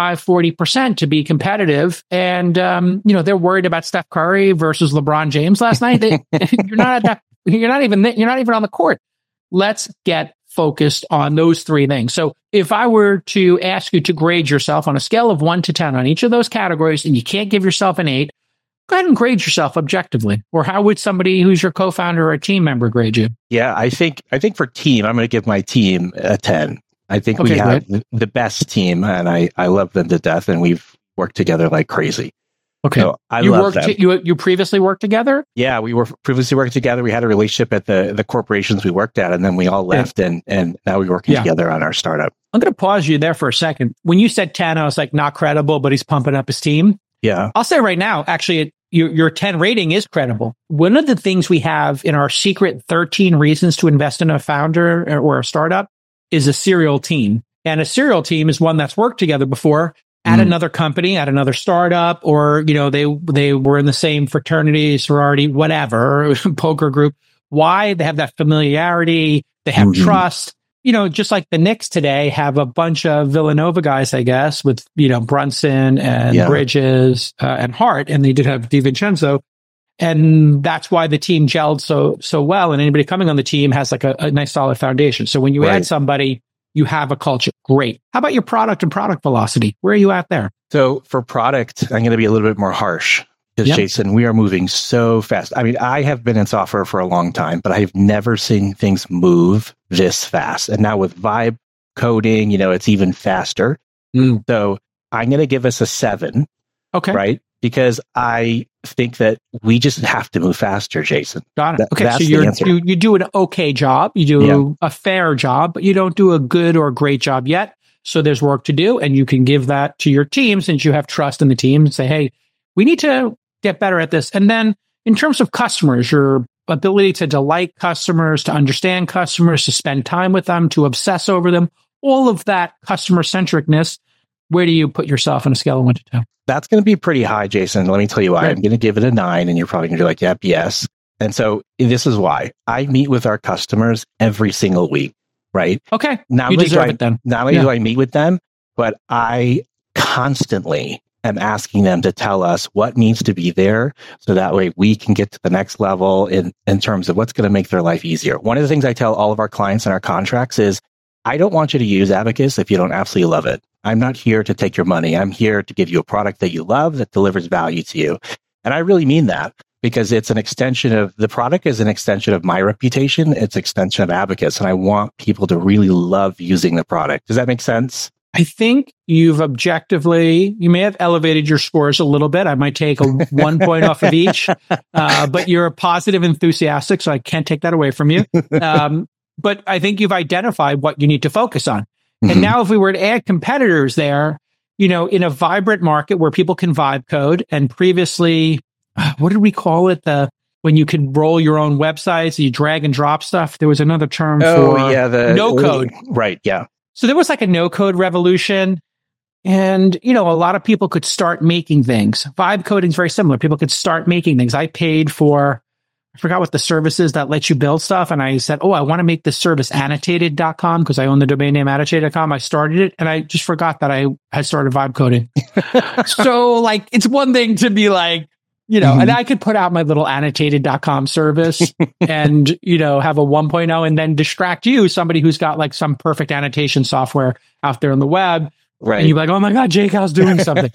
35-40% to be competitive. And, they're worried about Steph Curry versus LeBron James last night. You're not even on the court. Let's get focused on those three things. So if I were to ask you to grade yourself on a scale of 1 to 10 on each of those categories, and you can't give yourself an 8, go ahead and grade yourself objectively. Or how would somebody who's your co-founder or a team member grade you? Yeah, I think for team, I'm going to give my team a 10. I think we have the best team, and I love them to death, and we've worked together like crazy. Okay. So I love them. You previously worked together? Yeah, we were previously working together. We had a relationship at the corporations we worked at, and then we all left, and now we're working together on our startup. I'm going to pause you there for a second. When you said 10, I was like, not credible, but he's pumping up his team. Yeah. I'll say right now, actually, your 10 rating is credible. One of the things we have in our secret 13 reasons to invest in a founder or a startup is a serial team. And a serial team is one that's worked together before at another company, at another startup, or, they were in the same fraternity, sorority, whatever, poker group. Why? They have that familiarity. They have trust. Just like the Knicks today have a bunch of Villanova guys, I guess, with, Brunson and Bridges and Hart, and they did have DiVincenzo. And that's why the team gelled so well. And anybody coming on the team has like a nice solid foundation. So when you add somebody, you have a culture. Great. How about your product and product velocity? Where are you at there? So for product, I'm going to be a little bit more harsh. Because Jason, we are moving so fast. I mean, I have been in software for a long time, but I have never seen things move this fast. And now with Vibe coding, it's even faster. So I'm going to give us a 7. Okay. Right? Because I think that we just have to move faster, Jason. Got it. Okay. So you do an okay job. You do a fair job, but you don't do a good or great job yet. So there's work to do. And you can give that to your team since you have trust in the team and say, hey, we need to get better at this. And then in terms of customers, your ability to delight customers, to understand customers, to spend time with them, to obsess over them, all of that customer centricness, where do you put yourself on a scale of 1 to 10? That's going to be pretty high, Jason. Let me tell you why. Right. I'm going to give it a 9, and you're probably going to be like, yep, yes. And so this is why. I meet with our customers every single week, right? Okay. Not only do I meet with them, but I constantly am asking them to tell us what needs to be there so that way we can get to the next level in terms of what's going to make their life easier. One of the things I tell all of our clients in our contracts is, I don't want you to use Abacus if you don't absolutely love it. I'm not here to take your money. I'm here to give you a product that you love that delivers value to you. And I really mean that, because it's an extension of the product is an extension of my reputation. It's an extension of Abacus. And I want people to really love using the product. Does that make sense? I think you may have elevated your scores a little bit. I might take 1 point off of each, but you're a positive enthusiastic, so I can't take that away from you. But I think you've identified what you need to focus on. And now if we were to add competitors there, in a vibrant market where people can vibe code, and previously, what did we call it? When you could roll your own websites, you drag and drop stuff. There was another term the no code. Right. Yeah. So there was like a no-code revolution, and, a lot of people could start making things. Vibe coding is very similar. People could start making things. I paid for I forgot what the service is that lets you build stuff. And I said, I want to make this service annotated.com because I own the domain name annotated.com. I started it and I just forgot that I had started vibe coding. So like, it's one thing to be like, and I could put out my little annotated.com service and, have a 1.0 and then distract you, somebody who's got like some perfect annotation software out there on the web. Right. And you're like, oh my God, Jake Howe's doing something.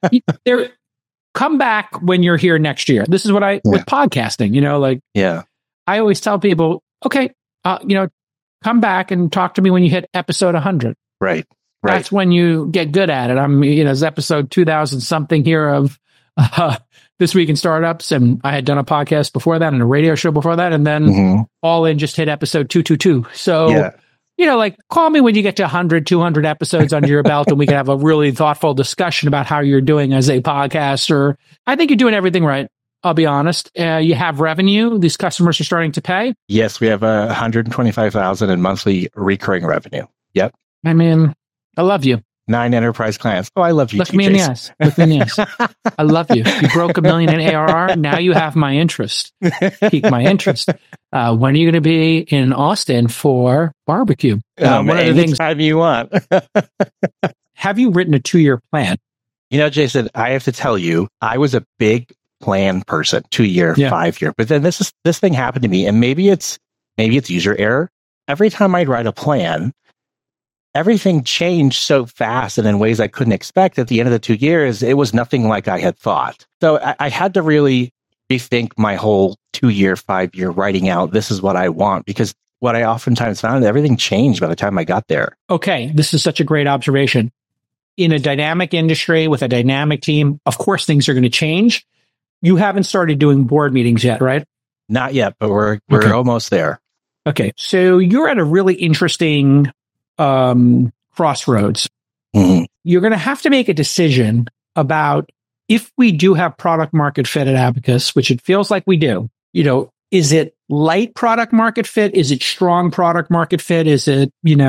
Come back when you're here next year. This is what with podcasting, I always tell people, okay, come back and talk to me when you hit episode 100. Right. That's when you get good at it. I'm, it's episode 2000 something here of This Week in Startups. And I had done a podcast before that and a radio show before that. And then All In just hit episode 222. So, call me when you get to 100, 200 episodes under your belt and we can have a really thoughtful discussion about how you're doing as a podcaster. I think you're doing everything right. I'll be honest. You have revenue. These customers are starting to pay. Yes, we have $125,000 in monthly recurring revenue. Yep. I mean, I love you. 9 enterprise clients. Oh, I love you. Look me in the eyes. Look me in the eyes. I love you. You broke $1 million in ARR. Now you have my interest. Pique my interest. When are you going to be in Austin for barbecue? One of the things you want. Have you written a 2-year plan? Jason, I have to tell you, I was a big plan person, 2-year, 5-year. But then this thing happened to me, and maybe it's user error. Every time I'd write a plan, everything changed so fast and in ways I couldn't expect. At the end of the 2 years, it was nothing like I had thought. So I had to really rethink my whole 2-year, 5-year writing out, this is what I want, because what I oftentimes found, everything changed by the time I got there. Okay, this is such a great observation. In a dynamic industry with a dynamic team, of course, things are going to change. You haven't started doing board meetings yet, right? Not yet, but we're almost there. Okay, so you're at a really interesting crossroads. You're going to have to make a decision about if we do have product market fit at Abacus, which it feels like we do. Is it light product market fit? Is it strong product market fit? Is it,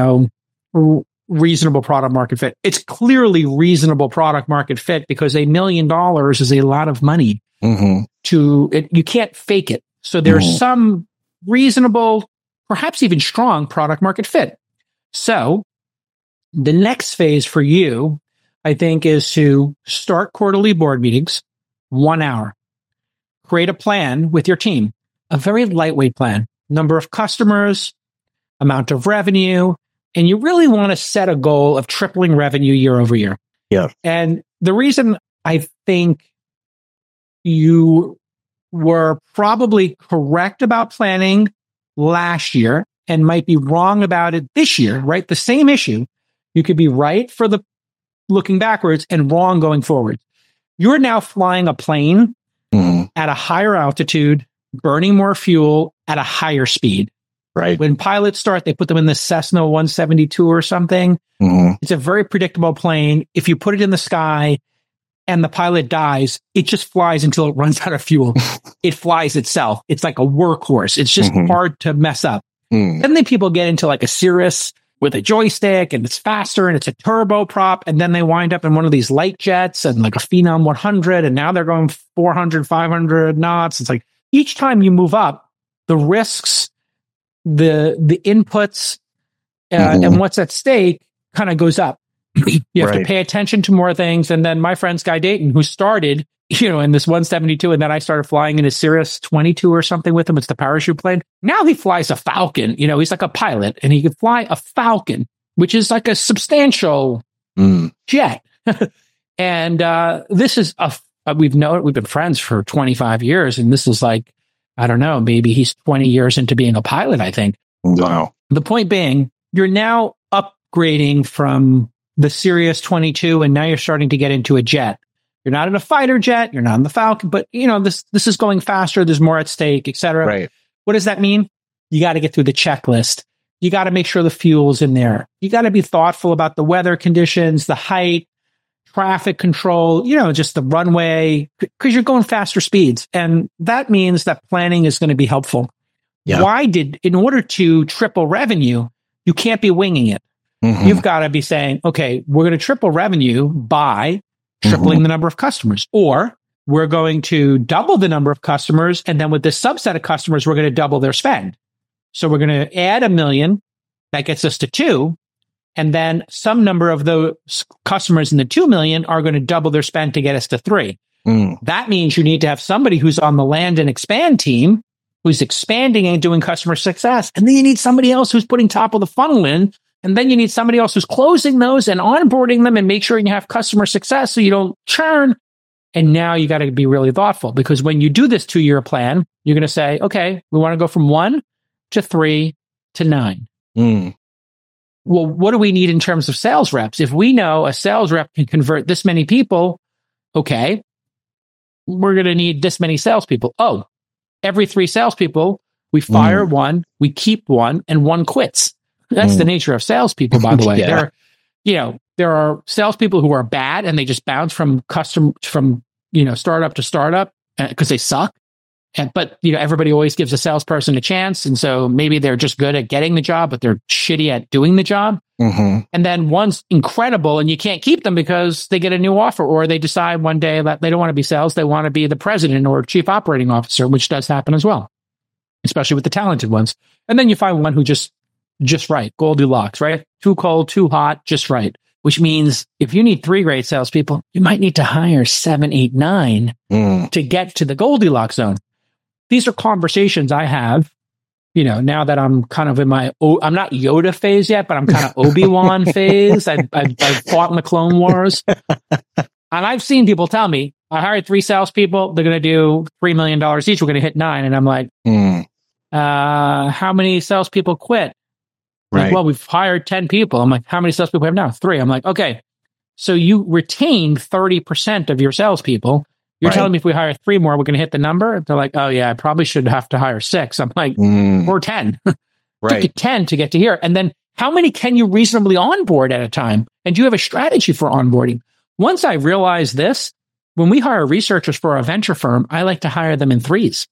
reasonable product market fit? It's clearly reasonable product market fit because $1 million is a lot of money you can't fake it. So there's some reasonable, perhaps even strong product market fit. So the next phase for you, I think, is to start quarterly board meetings, 1 hour. Create a plan with your team, a very lightweight plan, number of customers, amount of revenue, and you really want to set a goal of tripling revenue year over year. Yeah. And the reason I think you were probably correct about planning last year and might be wrong about it this year, right? The same issue. You could be right for the looking backwards and wrong going forward. You're now flying a plane at a higher altitude, burning more fuel at a higher speed. Right. When pilots start, they put them in the Cessna 172 or something. It's a very predictable plane. If you put it in the sky and the pilot dies, it just flies until it runs out of fuel. It flies itself. It's like a workhorse. It's just hard to mess up. And then people get into like a Cirrus with a joystick and it's faster and it's a turboprop. And then they wind up in one of these light jets and like a Phenom 100. And now they're going 400, 500 knots. It's like each time you move up, the risks, the inputs, and what's at stake kind of goes up. You have to pay attention to more things. And then my friend Sky Dayton, who started, in this 172, and then I started flying in a Cirrus 22 or something with him. It's the parachute plane. Now he flies a Falcon. He's like a pilot and he could fly a Falcon, which is like a substantial jet. And this is we've been friends for 25 years. And this is like, I don't know, maybe he's 20 years into being a pilot, I think. Wow. The point being, you're now upgrading from the Cirrus 22 and now you're starting to get into a jet. You're not in a fighter jet. You're not in the Falcon, but this is going faster. There's more at stake, et cetera. Right. What does that mean? You got to get through the checklist. You got to make sure the fuel's in there. You got to be thoughtful about the weather conditions, the height, traffic control, just the runway, because you're going faster speeds. And that means that planning is going to be helpful. Yeah. In order to triple revenue, you can't be winging it. You've got to be saying, okay, we're going to triple revenue by tripling the number of customers, or we're going to double the number of customers. And then with this subset of customers, we're going to double their spend. So we're going to add 1 million. That gets us to 2. And then some number of those customers in the 2 million are going to double their spend to get us to 3. That means you need to have somebody who's on the land and expand team, who's expanding and doing customer success. And then you need somebody else who's putting top of the funnel in. And then you need somebody else who's closing those and onboarding them and make sure you have customer success so you don't churn. And now you got to be really thoughtful, because when you do this 2-year plan, you're going to say, okay, we want to go from 1 to 3 to 9. Well, what do we need in terms of sales reps? If we know a sales rep can convert this many people, okay, we're going to need this many salespeople. Oh, every 3 salespeople, we fire 1, we keep 1, and 1 quits. That's the nature of salespeople, by the way. There are salespeople who are bad and they just bounce from startup to startup because they suck. But everybody always gives a salesperson a chance, and so maybe they're just good at getting the job, but they're shitty at doing the job. And then one's incredible, and you can't keep them because they get a new offer, or they decide one day that they don't want to be sales, they want to be the president or chief operating officer, which does happen as well, especially with the talented ones. And then you find one who just right, Goldilocks, right? Too cold, too hot, just right. Which means if you need 3 great salespeople, you might need to hire 7, 8, 9 to get to the Goldilocks zone. These are conversations I have, now that I'm kind of in I'm not Yoda phase yet, but I'm kind of Obi-Wan phase. I've fought in the Clone Wars. And I've seen people tell me, I hired 3 salespeople. They're going to do $3 million each. We're going to hit 9. And I'm like, how many salespeople quit? Like, well, we've hired 10 people. I'm like, how many salespeople have now? 3. I'm like, okay, so you retain 30% of your salespeople. You're telling me if we hire 3 more, we're going to hit the number? They're like, oh yeah, I probably should have to hire 6. I'm like, or 10. Took you 10 to get to here. And then how many can you reasonably onboard at a time? And do you have a strategy for onboarding? Once I realized this, when we hire researchers for a venture firm, I like to hire them in 3s,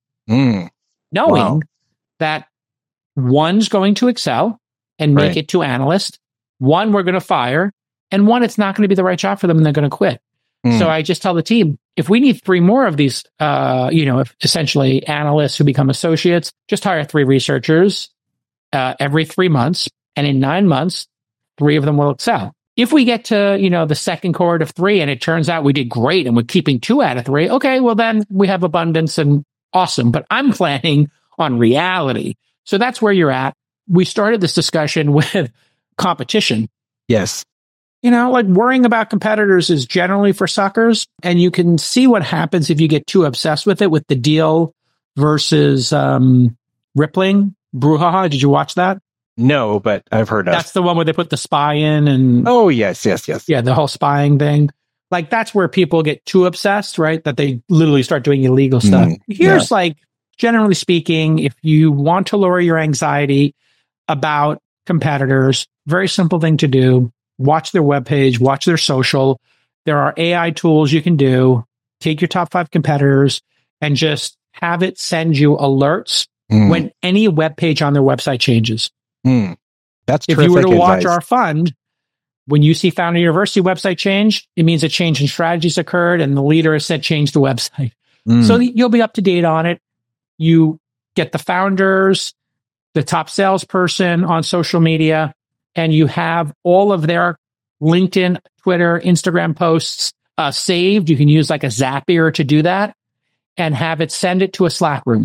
knowing that 1's going to excel and make it to analyst, 1 we're going to fire, and 1 it's not going to be the right job for them and they're going to quit. So I just tell the team, if we need 3 more of these, essentially analysts who become associates, just hire 3 researchers every 3 months, and in 9 months, 3 of them will excel. If we get to the second cohort of 3 and it turns out we did great and we're keeping 2 out of 3, okay, well then we have abundance and awesome. But I'm planning on reality, so that's where you're at. We started this discussion with competition. Yes. Like worrying about competitors is generally for suckers, and you can see what happens if you get too obsessed with it, with the deal versus Rippling, Brouhaha. Did you watch that? No, but I've heard of. That's the one where they put the spy in and... Oh, yes. Yeah, the whole spying thing. Like, that's where people get too obsessed, right? That they literally start doing illegal stuff. Here's generally speaking, if you want to lower your anxiety about competitors, very simple thing to do. Watch their webpage, watch their social. There are AI tools you can do. Take your top 5 competitors and just have it send you alerts when any webpage on their website changes. That's if you were to watch our fund, when you see Founder University website change, it means a change in strategies occurred and the leader has said change the website. So you'll be up to date on it. You get the founders, the top salesperson on social media, and you have all of their LinkedIn, Twitter, Instagram posts saved. You can use like a Zapier to do that and have it send it to a Slack room.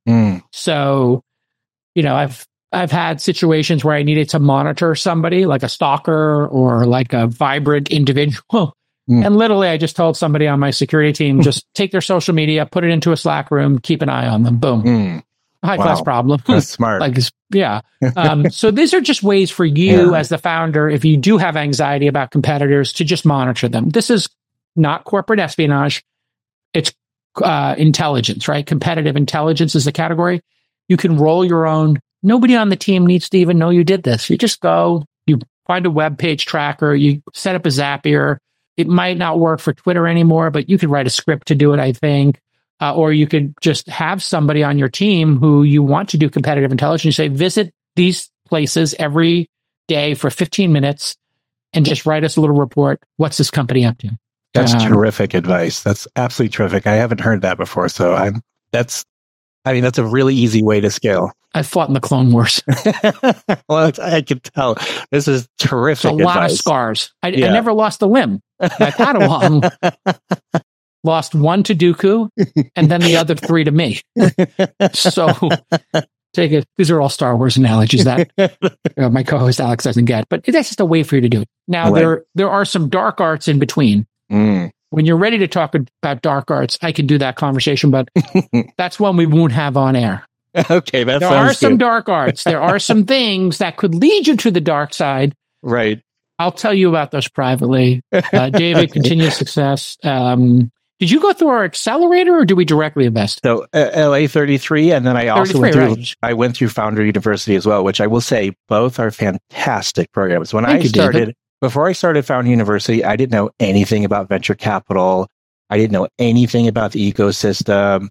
So, I've had situations where I needed to monitor somebody like a stalker or like a vibrant individual. And literally I just told somebody on my security team, just take their social media, put it into a Slack room, keep an eye on them. Boom. High class problem. That's smart. So these are just ways for you as the founder, if you do have anxiety about competitors, to just monitor them. This is not corporate espionage. It's intelligence, right? Competitive intelligence is the category. You can roll your own. Nobody on the team needs to even know you did this. You just go, you find a web page tracker, you set up a Zapier. It might not work for Twitter anymore, but you could write a script to do it, I think. Or you could just have somebody on your team who you want to do competitive intelligence. You say, visit these places every day for 15 minutes and just write us a little report. What's this company up to? That's terrific advice. That's absolutely terrific. I haven't heard that before. So that's a really easy way to scale. I fought in the Clone Wars. Well, I can tell. This is terrific advice. A lot of scars. I never lost a limb. My Padawan lost one to Dooku and then the other 3 to me. So take it. These are all Star Wars analogies that my co-host Alex doesn't get, but that's just a way for you to do it. Now, there are some dark arts in between. When you're ready to talk about dark arts, I can do that conversation, but that's one we won't have on air. Okay, there are some dark arts. There are some things that could lead you to the dark side. Right. I'll tell you about those privately. David, continued success. Did you go through our accelerator or do we directly invest? So LA 33, and then I also went through Founder University as well, which I will say both are fantastic programs. Before I started Founder University, I didn't know anything about venture capital. I didn't know anything about the ecosystem,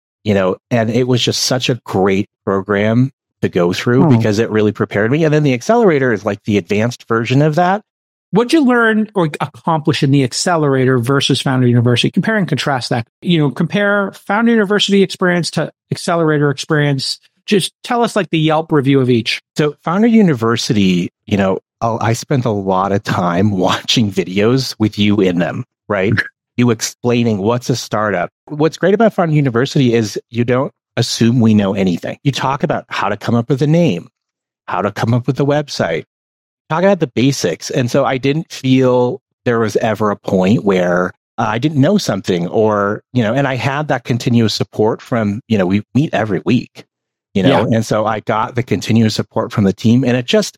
and it was just such a great program to go through because it really prepared me. And then the accelerator is like the advanced version of that. What'd you learn or accomplish in the accelerator versus Founder University? Compare and contrast that. Compare Founder University experience to accelerator experience. Just tell us like the Yelp review of each. So Founder University, I spent a lot of time watching videos with you in them, right? You explaining what's a startup. What's great about Founder University is you don't assume we know anything. You talk about how to come up with a name, how to come up with a website, talk about the basics. And so I didn't feel there was ever a point where I didn't know something or, and I had that continuous support from, we meet every week, and so I got the continuous support from the team. And it just,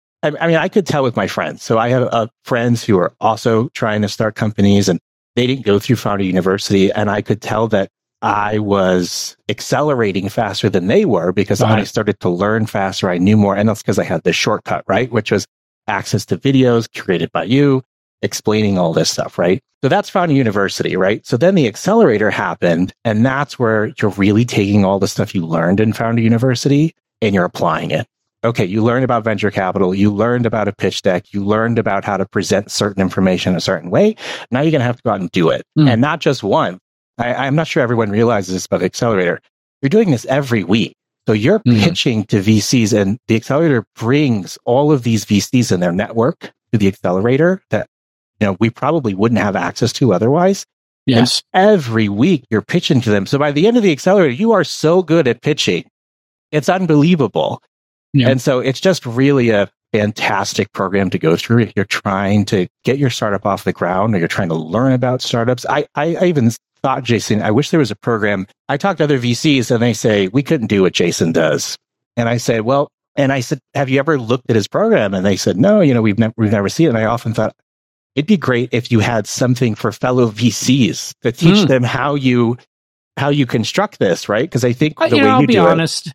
I could tell with my friends. So I have friends who are also trying to start companies and they didn't go through Founder University. And I could tell that I was accelerating faster than they were because I started to learn faster. I knew more. And that's because I had this shortcut, right? Which was access to videos curated by you, explaining all this stuff, right? So that's Founder University, right? So then the accelerator happened. And that's where you're really taking all the stuff you learned in Founder University and you're applying it. Okay, you learned about venture capital, you learned about a pitch deck, you learned about how to present certain information a certain way. Now you're going to have to go out and do it. And not just one. I'm not sure everyone realizes this about the accelerator. You're doing this every week. So you're pitching to VCs and the accelerator brings all of these VCs in their network to the accelerator that we probably wouldn't have access to otherwise. Yes. And every week you're pitching to them. So by the end of the accelerator, you are so good at pitching. It's unbelievable. Yeah. And so it's just really a fantastic program to go through. You're trying to get your startup off the ground or you're trying to learn about startups. I even thought, Jason, I wish there was a program. I talked to other VCs and they say, we couldn't do what Jason does. And I said, have you ever looked at his program? And they said, no, we've never seen it. And I often thought it'd be great if you had something for fellow VCs to teach them how you construct this, right? Because I think I'll be honest,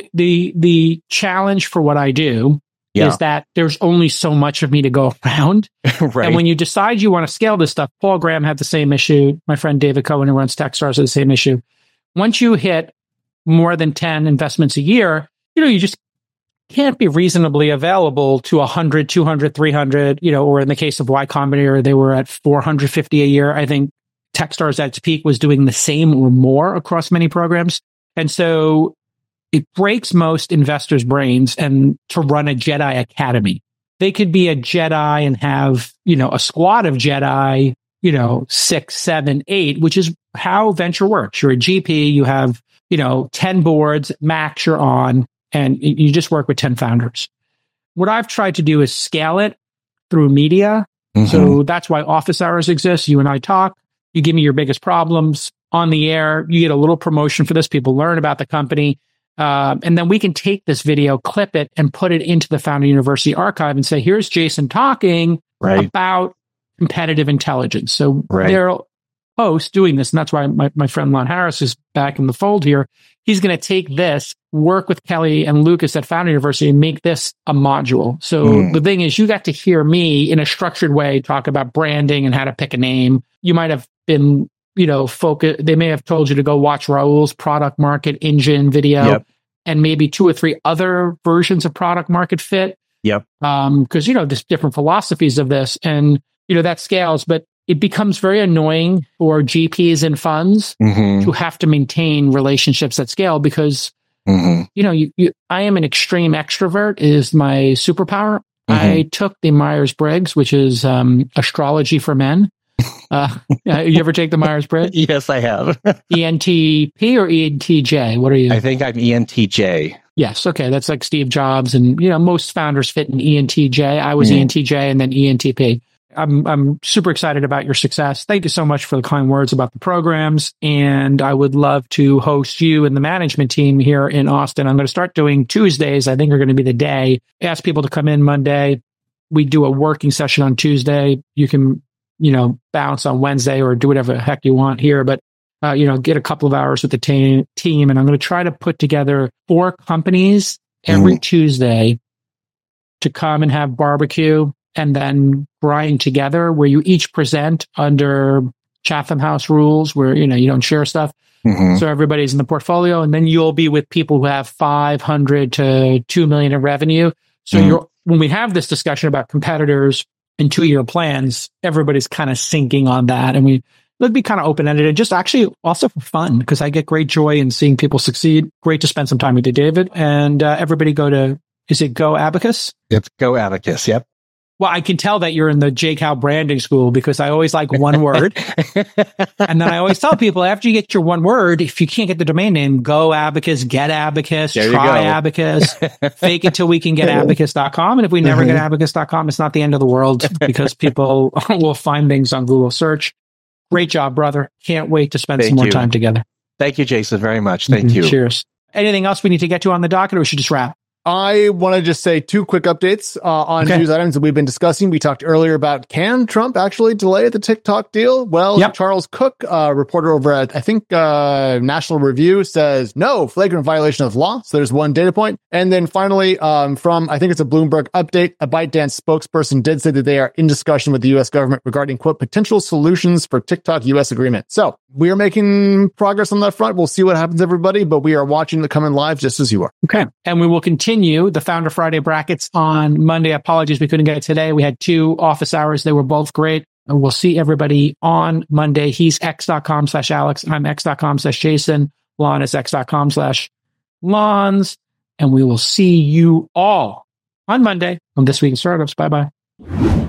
the challenge for what I do is that there's only so much of me to go around. Right. And when you decide you want to scale this stuff, Paul Graham had the same issue. My friend David Cohen, who runs Techstars, had the same issue. Once you hit more than 10 investments a year, you just can't be reasonably available to 100, 200, 300, or in the case of Y Combinator, they were at 450 a year. I think Techstars at its peak was doing the same or more across many programs. And so it breaks most investors' brains and to run a Jedi Academy. They could be a Jedi and have, a squad of Jedi, 6, 7, 8, which is how venture works. You're a GP, you have, 10 boards, max you're on, and you just work with 10 founders. What I've tried to do is scale it through media. Mm-hmm. So that's why office hours exist. You and I talk. You give me your biggest problems on the air. You get a little promotion for this. People learn about the company. And then we can take this video, clip it, and put it into the Founder University archive and say, here's Jason talking about competitive intelligence. So they're hosts doing this. And that's why my friend Lon Harris is back in the fold here. He's going to take this, work with Kelly and Lucas at Founder University and make this a module. So the thing is, you got to hear me in a structured way talk about branding and how to pick a name. You might have been, focus. They may have told you to go watch Raul's Product Market Engine video and maybe 2 or 3 other versions of Product Market Fit. Yep. Because, there's different philosophies of this and, that scales. But it becomes very annoying for GPs and funds to have to maintain relationships at scale because, I am an extreme extrovert is my superpower. I took the Myers-Briggs, which is astrology for men. You ever take the Myers-Briggs? Yes, I have. ENTP or ENTJ? What are you? I think I'm ENTJ. Yes. Okay. That's like Steve Jobs. And, most founders fit in ENTJ. I was ENTJ and then ENTP. I'm super excited about your success. Thank you so much for the kind words about the programs. And I would love to host you and the management team here in Austin. I'm going to start doing Tuesdays. I think are going to be the day. Ask people to come in Monday. We do a working session on Tuesday. You can, bounce on Wednesday or do whatever the heck you want here. But, get a couple of hours with the team. And I'm going to try to put together 4 companies every Tuesday to come and have barbecue and then grind together where you each present under Chatham House rules where, you don't share stuff. So everybody's in the portfolio and then you'll be with people who have 500 to 2 million in revenue. So when we have this discussion about competitors and 2-year plans, everybody's kind of syncing on that. And it'll be kind of open-ended and just actually also for fun because I get great joy in seeing people succeed. Great to spend some time with you, David. And everybody is it Go Abacus? It's Go Abacus. Yep. Well, I can tell that you're in the JCal branding school because I always like one word. And then I always tell people after you get your one word, if you can't get the domain name, Go Abacus, Get Abacus, try Abacus, fake it till we can get abacus.com. And if we never get abacus.com, it's not the end of the world because people will find things on Google search. Great job, brother. Can't wait to spend some more time together. Thank you, Jason, very much. Thank you. Cheers. Anything else we need to get to on the docket or we should just wrap? I want to just say 2 quick updates on news items that we've been discussing. We talked earlier about can Trump actually delay the TikTok deal? Well, Charles Cook, reporter over at, I think, National Review says no, flagrant violation of law. So there's one data point. And then finally, from, I think it's a Bloomberg update, a ByteDance spokesperson did say that they are in discussion with the U.S. government regarding, quote, potential solutions for TikTok U.S. agreement. So we are making progress on that front. We'll see what happens, everybody, but we are watching the coming live just as you are. Okay. And we will continue the Founder Friday brackets on Monday. Apologies, we couldn't get it today. We had 2 office hours. They were both great. And we'll see everybody on Monday. He's x.com/Alex. I'm x.com/Jason. Lon is x.com/Lons. And we will see you all on Monday on This Week in Startups. Bye-bye.